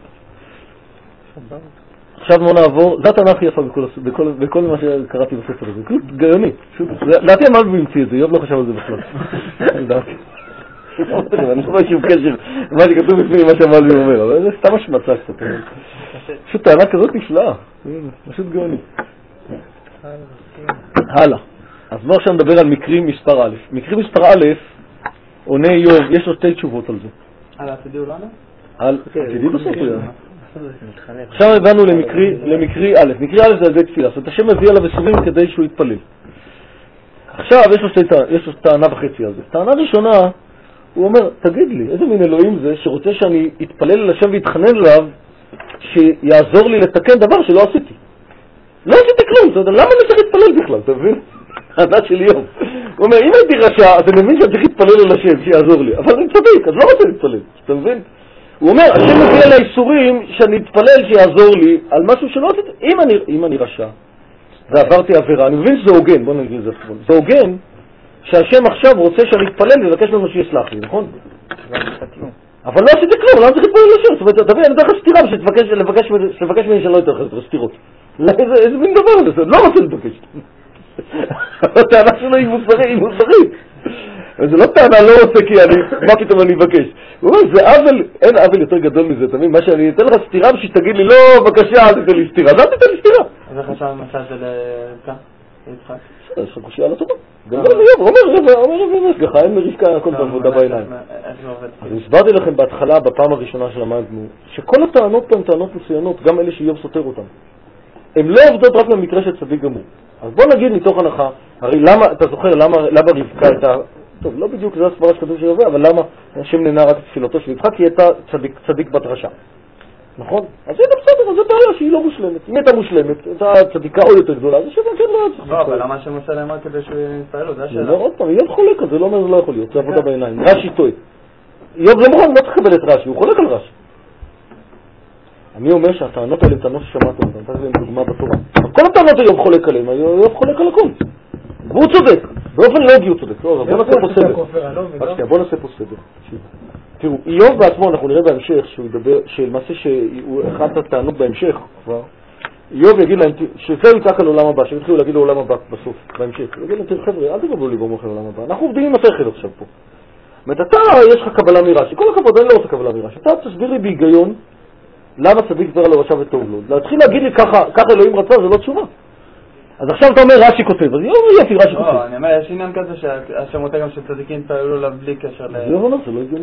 עכשיו בוא נעבור, זה הטענה הכי יפה בכל מה שקראתי בספר הזה. כלום, גאוני. לדעתי המלבי המציא את זה, יוב לא חשב על זה בכלל. לדעתי. אני לא חושב קשר מה שכתוב בפנים מה שהמלבי אומר, אבל זה סתם השמצה קצת. פשוט טענה כזאת נפלאה. פשוט גאוני. הלאה. אז בואו עכשיו נדבר על מקרים מספר א'. מקרים מספר א', עונה איוב, יש לו שתי תשובות על זה. על עתידי אולנו? על עתידי בסוף. עכשיו הבאנו למקרי א'. מקרי א' זה על ידי תפילה. זאת אומרת, השם מביא עליו איסורים כדי שהוא יתפלל. עכשיו יש לו טענה וחצי על זה. טענה ראשונה, הוא אומר, תגיד לי, איזה מין אלוהים זה שרוצה שאני אתפלל על השם ויתחנן אליו שיעזור לי לתקן דבר שלא עשיתי. לא עשיתי כלום, למה אני צריך להתפלל בכלל, אתה מבין? העדה של יום. הוא אומר, אם הייתי רשע, אז אני מבין שאני צריך להתפלל על השם שיעזור לי, אבל אני צדיק, אז לא רוצה להתפלל, אתה מבין? הוא אומר, השם מביא על האיסורים שאני אתפלל שיעזור לי על משהו שלא עשיתי. אם אני, אם אני רשע ועברתי עבירה, אני מבין שזה הוגן, בוא נגיד את זה. זה הוגן שהשם עכשיו רוצה שאני אתפלל ולבקש לנו שיסלח לי, נכון? אבל לא עשיתי כלום, למה צריך להתפלל על השם? זאת אומרת, תביא, אני דרך סתירה שתבקש ממני שאני לא יותר חסר, סתירות. איזה מין דבר זה? לא רוצה לבקש. הטענה שלו היא מוסרית, היא מוסרית. זה לא טענה לא רוצה כי אני, מה פתאום אני אבקש? הוא אומר, זה עוול, אין עוול יותר גדול מזה, תמיד, מה שאני אתן לך סתירה ושתגיד לי, לא, בבקשה, אל תתן לי סתירה, אז אל תתן לי סתירה. אז איך עכשיו למשל של רבקה? יצחק? יש לך קושי על הטובה. גם לא ביום, הוא אומר, אומר רבי משגחה, אין מרבקה הכל בעבודה בעיניים. אז הסברתי לכם בהתחלה, בפעם הראשונה שלמדנו, שכל הטענות פה הן טענות מסוינות, גם אלה שאיוב סותר אותן. הן לא עובדות רק למקרה של צדיק גמור. אז בוא נגיד מתוך הנחה, הרי למה, אתה זוכר למה, למה רבקה הייתה, טוב, לא בדיוק זה הסברה שכתוב של רבי, אבל למה השם נהנה רק תפילתו של רבקה? כי היא הייתה צדיק, צדיק בת רשע. נכון? אז זה בסדר, אז זה בעיה שהיא לא מושלמת. אם הייתה מושלמת, הייתה צדיקה עוד יותר גדולה, אז השם כן לא צריך. לא, אבל למה השם עושה להם רק כדי שהוא יתפעל לו? זה השאלה. זה לא עוד פעם, איוב חולק על זה, לא אומר זה לא יכול להיות, זה עבודה בעיניים. רש"י טועה. איוב לא מוכן, לא צריך לקבל את רש"י, הוא חולק על רש"י. אני אומר שהטענות האלה, טענות ששמעתם אותן, נתתי להם דוגמה בתורה. כל הטענות איוב חולק עליהם, איוב חולק על הכל. והוא צודק, באופן לוגי הוא צודק. בוא נעשה פה סדר. בוא נעשה פה סדר. תראו, איוב בעצמו, אנחנו נראה בהמשך, שהוא ידבר, שלמעשה שהוא אחד הטענות בהמשך כבר, איוב יגיד להם, שזה יצעק על עולם הבא, שהם יתחילו להגיד לעולם הבא בסוף, בהמשך. הוא יגיד להם, תראו חבר'ה, אל תגבלו לי במוח לעולם הבא, אנחנו עובדים עם השכל עכשיו פה. זאת אומרת, אתה, יש לך קבלה מרש"י, כל הכבוד, אני לא רוצה קבלה מרש"י. אתה תסביר לי בהיגיון, למה צדיק דבר לו רשע וטוב לו. להתחיל להגיד לי ככה, ככה אלוהים רצה, זה לא תשובה. אז עכשיו אתה אומר רש"י כותב, אז יופי, רש"י כותב. לא, אני אומר, יש עניין כזה שהשם רוצה גם שצדיקים פעלו לו בלי קשר ל... זה לא הגיוני.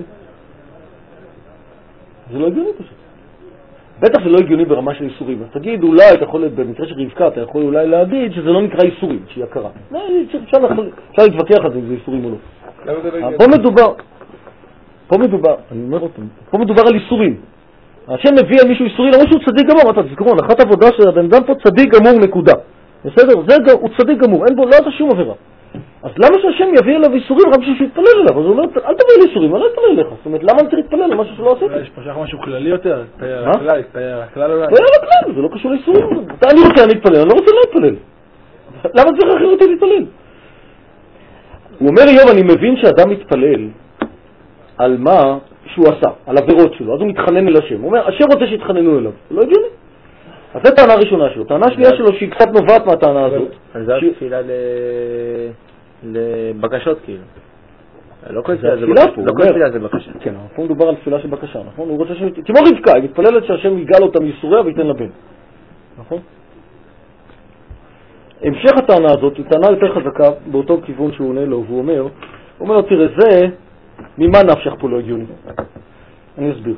זה לא הגיוני פשוט. בטח זה לא הגיוני ברמה של איסורים. אז תגיד, אולי אתה יכול, במקרה של רבקה, אתה יכול אולי להגיד שזה לא נקרא איסורים, שהיא הכרה. אפשר להתווכח על זה אם זה איסורים או לא. פה מדובר, פה מדובר, אני אומר אותם, פה מדובר על איסורים. השם מביא על מישהו איסורי, למרות שהוא צדיק גמור, אתה תזכרו, הנחת עבודה של הבן אדם פה צדיק גמור נקודה. בסדר? זה, הוא צדיק גמור, אין בו, לא עשה שום עבירה. אז למה שהשם יביא אליו איסורים רק בשביל שיתפלל אליו? אז הוא אומר, אל תביא לי איסורים, אני לא אתפלל אליך. זאת אומרת, למה אני צריך להתפלל על משהו שלא עשיתי? יש פה שייך משהו כללי יותר, תאר הכלל, תאר הכלל אולי. תאר הכלל, זה לא קשור לאיסורים. אני רוצה להתפלל, אני לא רוצה להתפלל. למה צריך אחר אותי להתפלל? הוא אומר, איוב, אני מבין שאדם מתפלל על מה שהוא עשה, על עבירות שלו, אז הוא מתחנן אל השם. הוא אומר, השם רוצה שיתחננו אליו. זה לא הגיוני. אז זו טענה ראשונה שלו. טענה שנייה שלו שהיא קצת נובעת מהטענה הזאת. אז זה תפילה לבקשות כאילו. לא כל תפילה זה בקשה. כן, פה מדובר על תפילה של בקשה, נכון? הוא רוצה ש... כמו רבקה, היא מתפללת שהשם יגאל אותה מייסוריה וייתן לבן. נכון? המשך הטענה הזאת היא טענה יותר חזקה באותו כיוון שהוא עונה לו, והוא אומר, הוא אומר, תראה, זה ממה נפשך פה לא הגיוני? אני אסביר.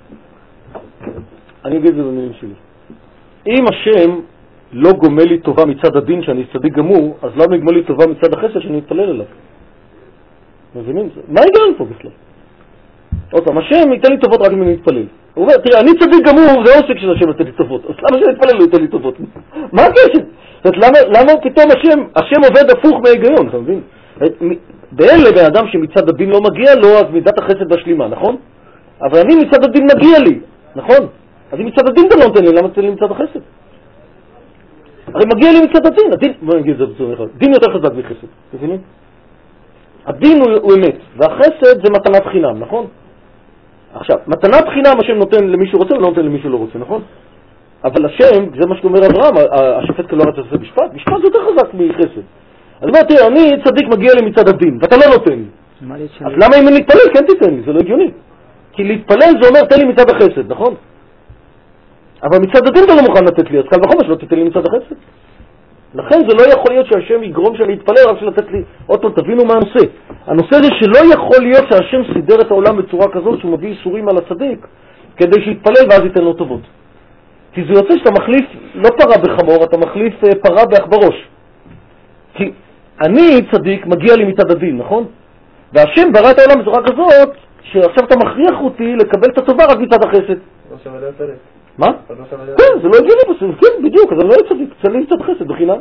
אני אגיד את זה במילים שלי. אם השם לא גומל לי טובה מצד הדין שאני צדיק גמור, אז למה יגמל לי טובה מצד החסד שאני אתפלל אליו? מבינים? מה היגיון פה בכלל? עוד פעם, השם ייתן לי טובות רק אם אני מתפלל. הוא אומר, תראה, אני צדיק גמור, זה עוסק של השם ייתן לי טובות. אז למה שאני אתפלל לא ייתן לי טובות? מה הקשר? למה, למה פתאום השם, השם עובד הפוך מההיגיון, אתה מבין? באלה בן אדם שמצד הדין לא מגיע לו, אז מידת החסד בשלימה, נכון? אבל אני מצד הדין מגיע לי, נכון? אז אם מצד הדין אתה לא נותן לי, למה תן לי מצד החסד? הרי מגיע לי מצד הדין, הדין, בוא נגיד את זה בצורה אחד, דין יותר חזק מחסד, תבינים? הדין הוא, הוא אמת, והחסד זה מתנת חינם, נכון? עכשיו, מתנת חינם השם נותן למי שהוא רוצה ולא נותן למי שהוא לא רוצה, נכון? אבל השם, זה מה שאומר אברהם, השופט כלא רצה לעשות משפט, משפט זה יותר חזק מחסד. אז מה, תראה, אני צדיק מגיע לי מצד הדין, ואתה לא נותן לי. אז למה אם אני להתפלל, כן תיתן לי, זה לא הגיוני. כי להתפלל זה אומר, תן לי מצד החסד, נכון? אבל מצד הדין אתה לא מוכן לתת לי, אז קל וחומש לא תיתן לי מצד החסד. לכן זה לא יכול להיות שהשם יגרום שאני אתפלל רק שלתת לי. עוד פעם, תבינו מה הנושא. הנושא זה שלא יכול להיות שהשם סידר את העולם בצורה כזאת שהוא מביא איסורים על הצדיק כדי שיתפלל ואז ייתן לו טובות. כי זה יוצא שאתה מחליף לא פרה בחמור, אתה מחליף פרה באחברוש. כי אני צדיק, מגיע לי מצד הדין, נכון? והשם ברא את העולם בצורה כזאת שעכשיו אתה מכריח אותי לקבל את הטובה רק מצד החסד. לא שווה להיות צדיק. מה? כן, זה לא הגיוני בסוף, כן, בדיוק, אז אני לא צדיק, צדיק מצד חסד בחינם.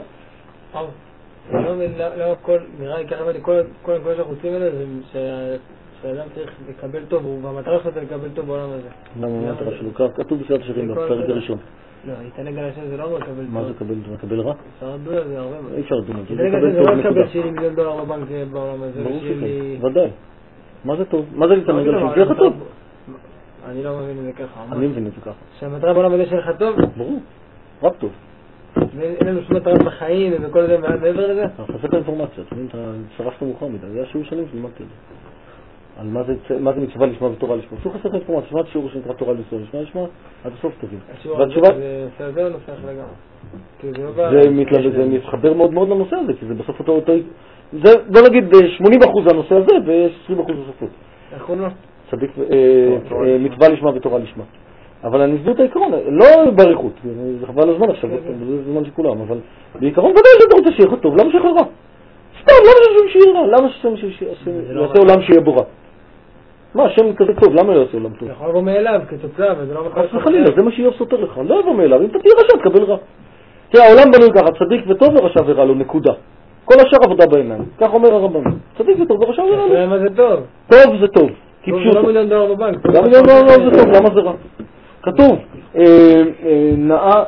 לא הכל, נראה לי ככה, כל הנקודה שאנחנו רוצים אלה זה שהאדם צריך לקבל טוב, והמטרה שלו זה לקבל טוב בעולם הזה. למה המטרה שלו? כתוב בסביבת השירים, בפרק הראשון. לא, להתענג על השם זה לא לקבל טוב. מה זה לקבל טוב? לקבל רע? אפשר לדון על זה הרבה. אי אפשר לדון על זה. להתענג על זה זה לא לקבל שיהיה לי מיליון דולר בבנק בעולם הזה. ברור שכן, ודאי. מה זה טוב? מה זה להתענג על השם? שיהיה לך טוב. אני לא מבין את זה ככה. אני מבין את זה ככה. שהמטרה בעולם הזה שלך טוב? ברור, רק טוב. אין לנו שום מטרה בחיים וכל זה מעבר לזה? חסק האינפורמציה, אתה שרפת מאוחר מדי, זה היה שיעור שנים שלמדתי את זה. על מה זה מצווה לשמה ותורה לשמה. שוב חסק האינפורמציה, שמעת שיעור שנקרא תורה לשמה, לשמה לשמה, עד הסוף תבין. השיעור הזה זה לא נושא אחר לגמרי. זה מתחבר מאוד מאוד לנושא הזה, כי זה בסוף אותו אותו... זה, בוא נגיד, שמונים אחוז הנושא הזה ו-עשרים אחוז נוספות. נכון לא? צדיק, מצווה לשמה ותורה לשמה. אבל אני אסביר את העיקרון, לא בעריכות, זה חבל הזמן עכשיו, זה זמן של כולם, אבל בעיקרון ודאי שאתה רוצה שיהיה לך טוב, למה שיהיה לך רע? סתם, למה שיהיה רע? למה שיעשה עולם שיהיה בו רע? מה, השם כזה טוב, למה לא יעשה עולם טוב? יכול לבוא מאליו כתוצאה, וזה לא חס וחלילה, זה מה שיהיה סותר לך, לא יבוא מאליו, אם אתה תהיה רשע, תקבל רע. תראה, העולם בנוי ככה, צדיק וטוב ורשע ורע לו, נקודה. כל השאר עבודה בעיניים, כך אומר הרבן. צדיק וטוב ורשע ורע לו. מה זה טוב? טוב זה טוב. זה לא מיליון דולר בבנק. גם מיליון דולר זה טוב, למה זה רע? כתוב, נאה,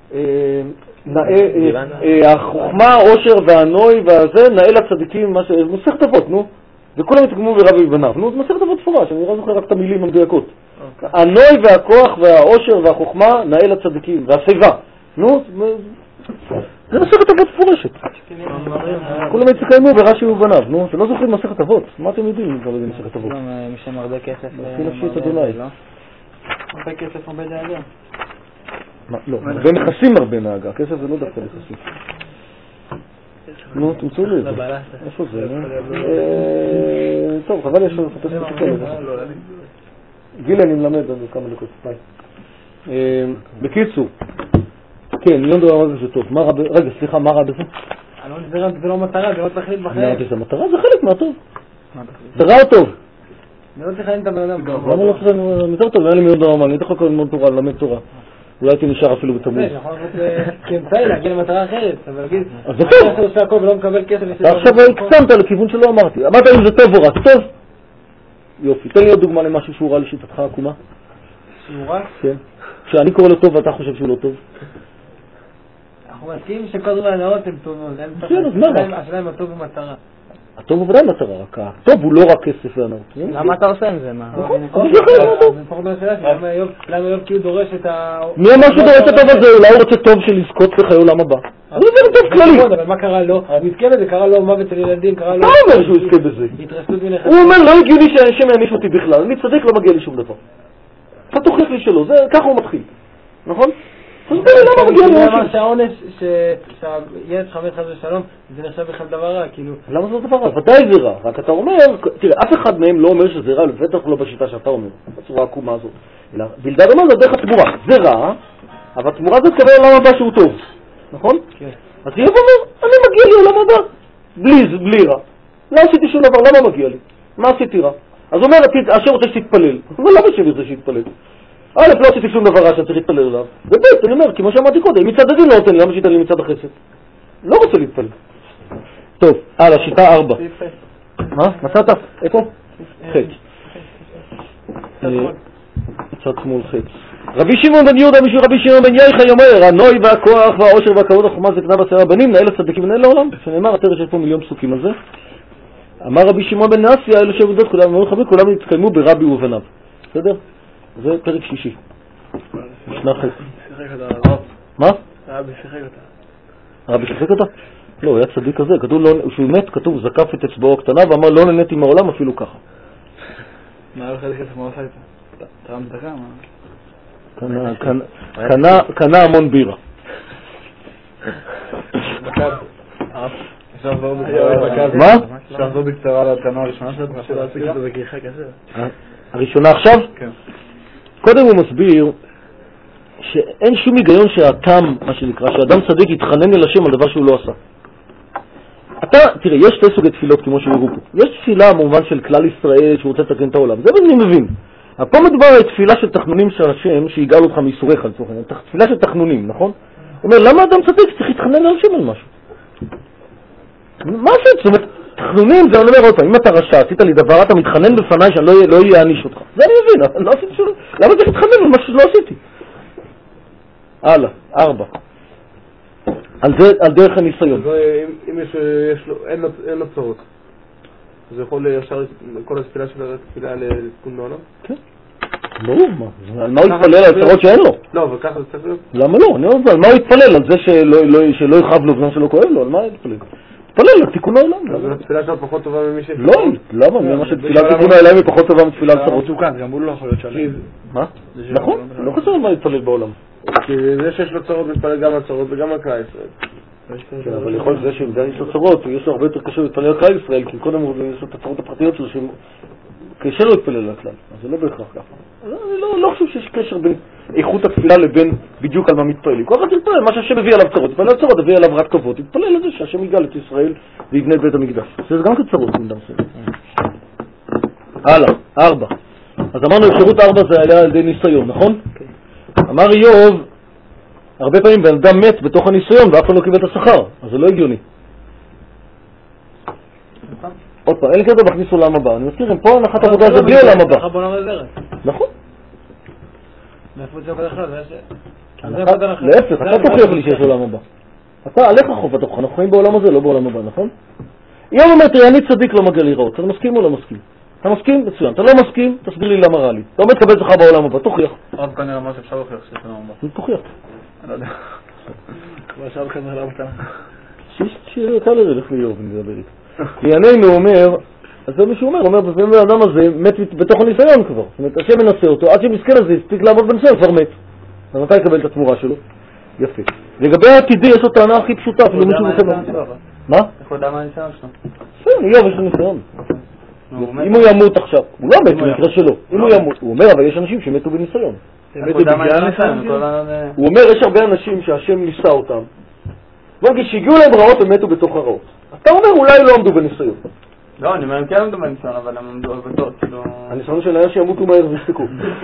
החוכמה, העושר והנוי והזה, נאה לצדיקים, מסכת אבות, נו. וכולם התקדמו ברבי בניו. נו, זה מסכת אבות תפורש, אני לא זוכר רק את המילים המדויקות. הנוי והכוח והעושר והחוכמה, נאה לצדיקים, והשיבה. נו, זה מסכת אבות תפורשת. כולם התקדמו ברש"י ובניו. נו, אתם לא זוכרים מסכת אבות. מה אתם יודעים כבר יודעים מסכת אבות? מי שם הרבה כסף. לפי נפשי את אדוני. הרבה כסף, הרבה דאגה. לא, הרבה נכסים הרבה נהגה. כסף זה לא דווקא נכסים. נו, תמצאו לי את זה. איפה זה? טוב, חבל יש לנו לחפש את זה. גילה, אני מלמד לנו כמה דקות. בקיצור, כן, מיליון דולר מה זה טוב. רגע, סליחה, מה רע בזה? זה לא מטרה, זה לא תכלית בחיים. זה מטרה, זה חלק מהטוב. זה רע או טוב? זה לא תכלית את הבן אדם. למה לא תכלית? יותר טוב, היה לי מיליון דולר מה, אני אתך כל ללמוד תורה, ללמד תורה. אולי הייתי נשאר אפילו בתמוז. זה יכול להיות כאמצעי להגיע למטרה אחרת, אבל להגיד, אז זה טוב. אתה עושה הכל ולא מקבל כסף. עכשיו הקסמת לכיוון שלא אמרתי. אמרת אם זה טוב או רע, טוב. יופי, תן לי עוד דוגמה למשהו שהוא רע לשיטתך עקומה. שהוא רע? כן. כשאני קורא לו טוב ואתה חושב שהוא לא טוב. אנחנו מסכימים שכל דברים הנאות הם טובות. כן, אז מה רע? השאלה אם הטוב הוא מטרה. הטוב הוא ודאי מטרה, רק הטוב הוא לא רק כסף והנאות. למה אתה עושה עם זה? נכון, אבל זה חלק מהטוב. למה יוב כאילו דורש את ה... מי אמר שהוא דורש את הטוב הזה? אולי הוא רוצה טוב של לזכות בחיי עולם הבא. אני אומר טוב כללי. אבל מה קרה לו? הוא יזכה בזה, קרה לו מוות של ילדים, קרה לו... מה אומר שהוא יזכה בזה? התרסקות מנכסים. הוא אומר לא הגיוני שהשם יעניש אותי בכלל, אני צדיק לא מגיע לי שום דבר. אתה תוכיח לי שלא, ככה הוא מתחיל. נכון? אז למה מגיע לי משהו? הוא אמר שהעונש שהילד חמד חס ושלום זה נחשב בכלל דבר רע, כאילו... למה זה לא דבר רע? ודאי זה רע, רק אתה אומר, תראה, אף אחד מהם לא אומר שזה רע, לבטח לא בשיטה שאתה אומר, בצורה העקומה הזאת. אלא בלדד אומר זה דרך התמורה, זה רע, אבל התמורה זה תקבל עולם הבא שהוא טוב, נכון? כן. אז יהיה אומר, אני מגיע לי עולם הבא, בלי, בלי רע. לא עשיתי שום דבר, למה מגיע לי? מה עשיתי רע? אז הוא אומר, השם רוצה שתתפלל. אבל למה השם רוצה שתתפלל? א', לא עשיתי שום דבר שאני צריך להתפלל אליו. וב', אני אומר, כמו שאמרתי קודם, מצד הדין לא נותן לי, למה שיתן לי מצד החסד? לא רוצה להתפלל. טוב, הלאה, שיטה ארבע. מה? מצאת? איפה? חץ. מצד שמאל חץ. רבי שמעון בן יהודה משום רבי שמעון בן יחיא אומר, הנוי והכוח והעושר והכבוד החוכמה זה קנה בעשרה בנים, נהל הצדיקים ונהל לעולם. שנאמר, התרא שיש פה מיליון פסוקים על זה. אמר רבי שמעון בן נאסיה, אלו שעבודות כולם מאוד חברים, כולם התקיימו ברבי ובניו. בסדר? זה פרק שלישי. משנה חץ. מה? רבי שיחק אותה. רבי שיחק אותה? לא, היה צדיק כזה, כתוב, שהוא מת, כתוב, זקף את אצבעו הקטנה ואמר, לא נהניתי מהעולם אפילו ככה. מה היה לך לכסף, מה עושה איתה? תרם דקה, מה? קנה המון בירה. מה? אפשר לחזור בקצרה על התקנה הראשונה שלך, אפשר להציג את זה בכריכה כזה. הראשונה עכשיו? כן. קודם הוא מסביר שאין שום היגיון שהתם, מה שנקרא, שאדם צדיק יתחנן אל השם על דבר שהוא לא עשה. אתה, תראה, יש שתי סוגי תפילות כמו שהראו פה. יש תפילה במובן של כלל ישראל שהוא רוצה לתקן את העולם. זה אני מבין. אבל פה מדובר על תפילה של תחנונים של השם שיגאל אותך מייסוריך, לצורך העניין. תפילה של תחנונים, נכון? הוא אומר, למה אדם צדיק צריך להתחנן אל השם על משהו? מה זה? זאת אומרת, תחנונים זה אומר עוד פעם, אם אתה רשע, עשית לי דבר, אתה מתחנן בפניי שאני לא יעניש אותך. זה אני מבין, לא עשיתי שום... למה צריך להתחנן על משהו שלא עשיתי? הלאה, ארבע. על זה, על דרך הניסיון. אם יש לו, אין לו צורות. זה יכול ישר, כל התפילה של התפילה לתיקון לעולם? כן. ברור, מה? על מה הוא יתפלל? על צרות שאין לו? לא, אבל ככה זה צריך להיות. למה לא? אני אומר, על מה הוא יתפלל? על זה שלא יכאב לו בזמן שלא כואב לו? על מה הוא יתפלל? יתפלל על תיקון העולם. אז התפילה שלו פחות טובה ממי ש... לא, למה? אני אומר שתפילה תיקון העולם היא פחות טובה מתפילה על צרות. גם הוא לא יכול להיות שלם. מה? נכון, לא חסר על מה יתפלל בעולם. כי זה שיש לו צרות מתפלל גם על צרות וגם על כלל ישראל. כן, אבל יכול להיות זה שגם יש לו צרות, יש לו הרבה יותר קשה להתפלל על כלל ישראל, כי קודם יש לו את הצרות הפרטיות שלו שהם קשה לו להתפלל על הכלל, אז זה לא בהכרח ככה. אני לא חושב שיש קשר בין איכות התפילה לבין בדיוק על מה מתפללים. כל אחד יתפלל, מה שהשם הביא עליו צרות, תתפלל על צרות, הביא עליו רק טובות, תתפלל על זה שהשם יגאל את ישראל ויבנה את בית המקדש. זה גם כצרות במידה מסוימת. הלאה, ארבע. אז אמרנו אפשרות ארבע זה היה על ידי ניסיון, נכון? אמר איוב, הרבה פעמים בן אדם מת בתוך הניסיון ואף אחד לא קיבל את השכר, אז זה לא הגיוני. עוד פעם, אין כזה מכניס עולם הבא. אני מזכיר, פה הנחת עבודה זה בלי עולם הבא. נכון. מאיפה זה עבד אחד? להפך, אתה תוכיח לי שיש עולם הבא. אתה, עליך חוב, אנחנו חיים בעולם הזה, לא בעולם הבא, נכון? איוב אומר, תראה, אני צדיק לא מגיע לראות. אתה מסכים או לא מסכים? אתה מסכים? מצוין. אתה לא מסכים? תסביר לי למה רע לי. אתה עומד לקבל זכה בעולם הבא, תוכיח. עוד כנראה מה שאפשר להוכיח שיש עולם הבא. תוכיח. אני לא יודע. כבר שאל כנראה לא בטח. שאתה לא ילך לאיוב, אני מדבר איתו. יעננו אומר, אז זה מישהו אומר, אומר, בפעמים האדם הזה מת בתוך הניסיון כבר. זאת אומרת, השם מנסה אותו, עד שמסכן הזה הספיק לעבוד בניסיון, כבר מת. אז מתי יקבל את התמורה שלו? יפה. לגבי העתידי, יש לו טענה הכי פשוטה, אפילו מישהו מוכן. מה? איך הוא יודע מה הניסיון שלו? בסדר, איוב יש לו ניסיון. אם הוא ימות עכשיו, הוא לא מת במקרה שלו. אם הוא ימות, הוא אומר, אבל יש אנשים שמתו בניסיון. הוא אומר, יש הרבה אנשים שהשם ניסה אותם. כשהגיעו להם רעות, הם מתו בתוך הרעות. אתה אומר, אולי לא עמדו בניסיון. לא, אני אומר, הם כן עמדו בניסיון, אבל הם עמדו בטות, כאילו... הניסיון של היה שימותו מהר ויסתקו.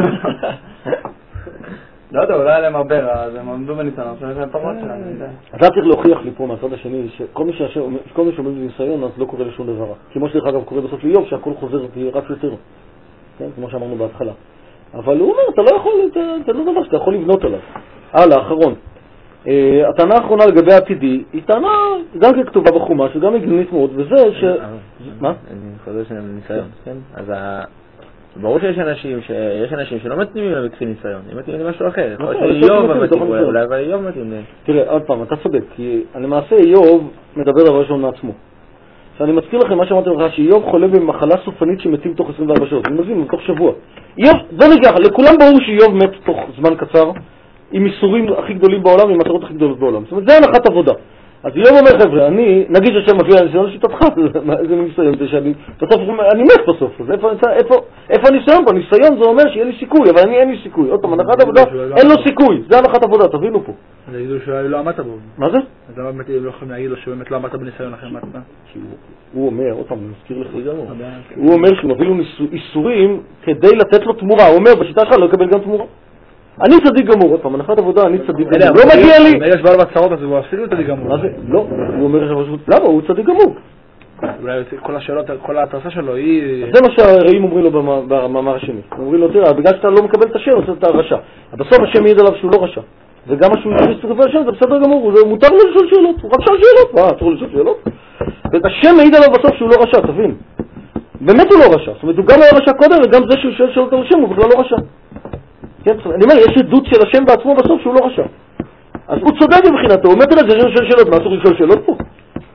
לא יודע, אולי עליהם הרבה רע, אז הם עמדו בניסיון, אני חושב שיש להם פחות שלהם, אני יודע. אתה צריך להוכיח לי פה מהצד השני, שכל מי שעומד בניסיון, אז לא קורה לשום דבר רע. כמו שדרך אגב קורה בסוף לאיוב, שהכל חוזר רק יותר. כן, כמו שאמרנו בהתחלה. אבל הוא אומר, אתה לא יכול, זה לא דבר שאתה יכול לבנות עליו. הלאה, אחרון. הטענה האחרונה לגבי העתידי היא טענה גם ככתובה בחומש וגם הגיונית מאוד, וזה ש... מה? אני חוזר שאני בניסיון, כן? אז ברור שיש אנשים שיש אנשים שלא מתאימים להם בכפי ניסיון, הם מתאימים למשהו אחר. יכול להיות שאיוב מתאים, אולי אבל איוב מתאים להם. תראה, עוד פעם, אתה צודק, כי למעשה איוב מדבר דבר ראשון מעצמו. שאני מזכיר לכם מה שאמרתי לך, שאיוב חולה במחלה סופנית שמתים תוך עשרים וארבע שעות, אני מבין, תוך שבוע. איוב, זה נגיע, לכולם ברור שאיוב מת תוך זמן קצר, עם איסורים הכי גדולים בעולם, עם מטרות הכי גדולות בעולם. זאת אומרת, זה הנחת עבודה. אז איוב אומר, חבר'ה, אני, נגיד שהשם מביא הניסיון לשיטתך, איזה ניסיון זה שאני, בסוף אני מת בסוף, אז איפה הניסיון פה? הניסיון זה אומר שיהיה לי סיכוי, אבל אני אין לי סיכוי. עוד פעם, הנחת עבודה, אין לו סיכוי, זה הנחת עבודה, תבינו פה. אז יגידו שלא עמדת בו. מה זה? אז למה באמת לא יכולים להגיד לו שבאמת לא עמדת בניסיון אחרי עמדת? הוא אומר, עוד פעם, אני מזכיר לך לגמרי, הוא אומר שהוא מביא לו איסורים כדי לתת לו תמורה, הוא אומר, בשיטה שלך לא יקבל גם תמורה. אני צדיק גמור, עוד פעם, הנחת עבודה, אני צדיק גמור, לא מגיע לי! ברגע שבא לו בצרות אז הוא אפילו צדיק גמור. מה זה? לא, הוא אומר למה? הוא צדיק גמור. אולי כל השאלות, כל ההתרסה שלו היא... זה מה שהרעים אומרים לו במאמר השני. אומרים לו, תראה, בגלל שאתה לא מקבל את השם, אתה רשע. בסוף השם מעיד עליו שהוא לא רשע. וגם מה שהוא יצטרף לשם, זה בסדר גמור, מותר לו לשאול שאלות, הוא רק שאל שאלות, מה, צריך לשאול שאלות? והשם מעיד עליו בסוף שהוא לא רשע, תבין. באמת הוא לא רשע, זאת אומרת, הוא גם היה רשע קודם, וגם זה שהוא שואל שאלות על השם, הוא בכלל לא רשע. אני אומר, יש עדות של השם בעצמו בסוף שהוא לא רשע. אז הוא צודק מבחינתו, הוא אומר, תראה, זה שואל שאלות, מה, צריך לשאול שאלות פה?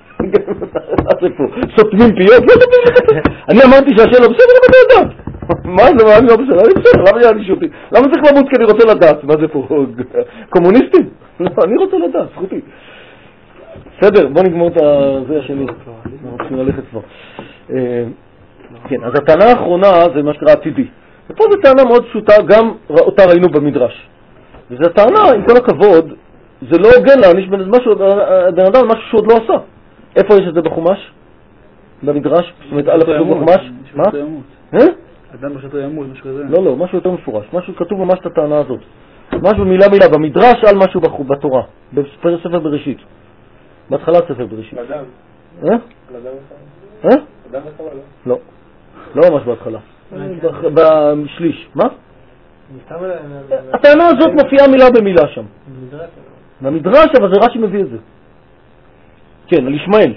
מה זה פה? סותמים פיות? אני אמרתי שהשאלה בסדר, למה אתה יודעת? מה זה, מה אני לא בסדר? אני בסדר, למה יעני שותי? למה צריך למות כי אני רוצה לדעת? מה זה פה? קומוניסטים? לא, אני רוצה לדעת, זכותי. בסדר, בוא נגמור את זה השני. אנחנו צריכים ללכת כבר. כן, אז הטענה האחרונה זה מה שקרה עתידי. ופה זו טענה מאוד פשוטה, גם אותה ראינו במדרש. וזו טענה, עם כל הכבוד, זה לא הוגן להעניש בן אדם משהו שהוא עוד לא עשה. איפה יש את זה בחומש? במדרש? זאת אומרת, א' כתוב בחומש? מה? אדם בשטר ימות, משהו כזה. לא, לא, משהו יותר מפורש. משהו כתוב ממש את הטענה הזאת. משהו מילה מילה, במדרש על משהו בתורה. בספר בראשית. בהתחלת ספר בראשית. אדם. אה? אדם אה? אדם בחורה, לא? לא. לא ממש בהתחלה. בשליש. מה? הטענה הזאת מופיעה מילה במילה שם. במדרש, אבל זה רש"י מביא את זה. כן, על ישמעאל.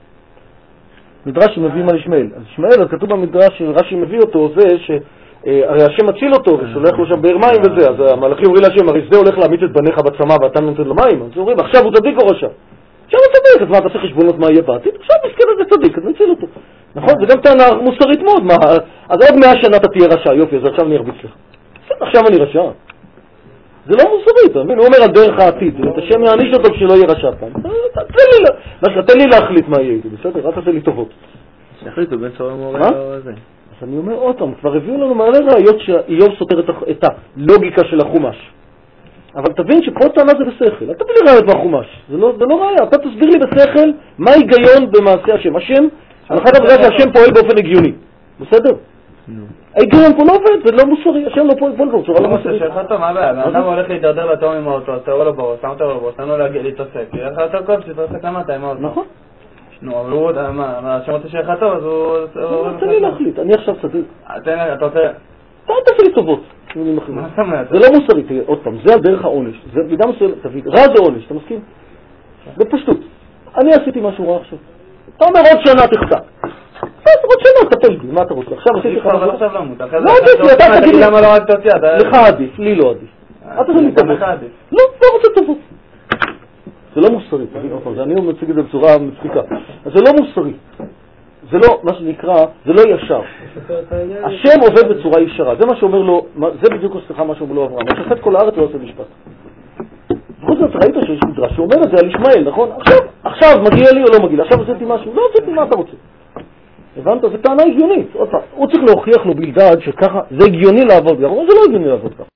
מדרש שמביאים על ישמעאל. אז ישמעאל, אז כתוב במדרש שרש"י מביא אותו, זה שהרי השם מציל אותו ושולח לו שם באר מים וזה, אז המלאכים אומרים להשם, הרי זה הולך להמיט את בניך בצמא ואתה נותן לו מים, אז אומרים, עכשיו הוא צדיק או רשע? עכשיו הוא צדיק, אז מה, אתה צריך חשבונות מה יהיה בעתיד? עכשיו מסכן הזה צדיק, אז נציל אותו. נכון? זה גם טענה מוסרית מאוד, מה, אז עוד מאה שנה אתה תהיה רשע, יופי, אז עכשיו אני ארביץ לך. עכשיו אני רשע. זה לא מוסרי, אתה מבין? הוא אומר על דרך העתיד, את השם יעניש אותו כשלא יהיה רשע פעם. תן לי להחליט מה יהיה איתי, בסדר? רק תעשה לי טובות. שיחליטו בין סורר מורה או זה. אז אני אומר עוד פעם, כבר הביאו לנו מלא ראיות שאיוב סותר את הלוגיקה של החומש. אבל תבין שכל טענה זה בשכל. אל תביא לי ראיות מהחומש, זה לא ראיה. אתה תסביר לי בשכל מה ההיגיון במעשה השם. השם, הנחת עבודה שהשם פועל באופן הגיוני. בסדר? ההיגיון פה לא עובד, זה לא מוסרי, השם לא פועל פה, צורה לא מוסרית. שלך טוב, מה הבעיה? האדם הולך להתדרדר לתאום עם האוטו, אז תראו לו בראש, שמת לו בראש, תנו להתעסק, יהיה לך יותר קוד שתעסק למטה עם האוטו. נכון. נו, אבל הוא, מה, השם רוצה שיהיה לך טוב, אז הוא... תן לי להחליט, אני עכשיו צדיק. תן לי, אתה רוצה... אתה תעשה לי טובות. מה זאת אומרת? זה לא מוסרי, תראה, עוד פעם, זה הדרך העונש. זה בידה מסוימת, תביא, רע זה עונש, אתה מסכים? בפשטות. אני עשיתי משהו רע עכשיו. אתה אומר עוד שנה תחסה. אז עוד שנה תטפל בי, מה אתה רוצה? עכשיו עשיתי לך... אבל עכשיו לא מותר. לא עדיף לי, אתה תגיד לי... למה לא רק תוציא? לך עדיף, לי לא עדיף. אתה תגיד לי טובות. לא, לא רוצה טובות. זה לא מוסרי, תבין עוד פעם, אני מציג את זה בצורה מצחיקה. אז זה לא מוסרי. זה לא, מה שנקרא, זה לא ישר. השם עובד בצורה ישרה. זה מה שאומר לו, זה בדיוק סליחה מה שאומר לו אברהם. השופט כל הארץ לא עושה משפט. בכל זאת ראית שיש מדרש שאומר את זה על ישמעאל, נכון? עכשיו, עכשיו מגיע לי או לא מגיע לי? עכשיו עשיתי משהו? לא עשיתי מה אתה רוצה. הבנת? זו טענה הגיונית. עוד פעם, הוא צריך להוכיח לו בלבד שככה, זה הגיוני לעבוד. זה לא הגיוני לעבוד ככה.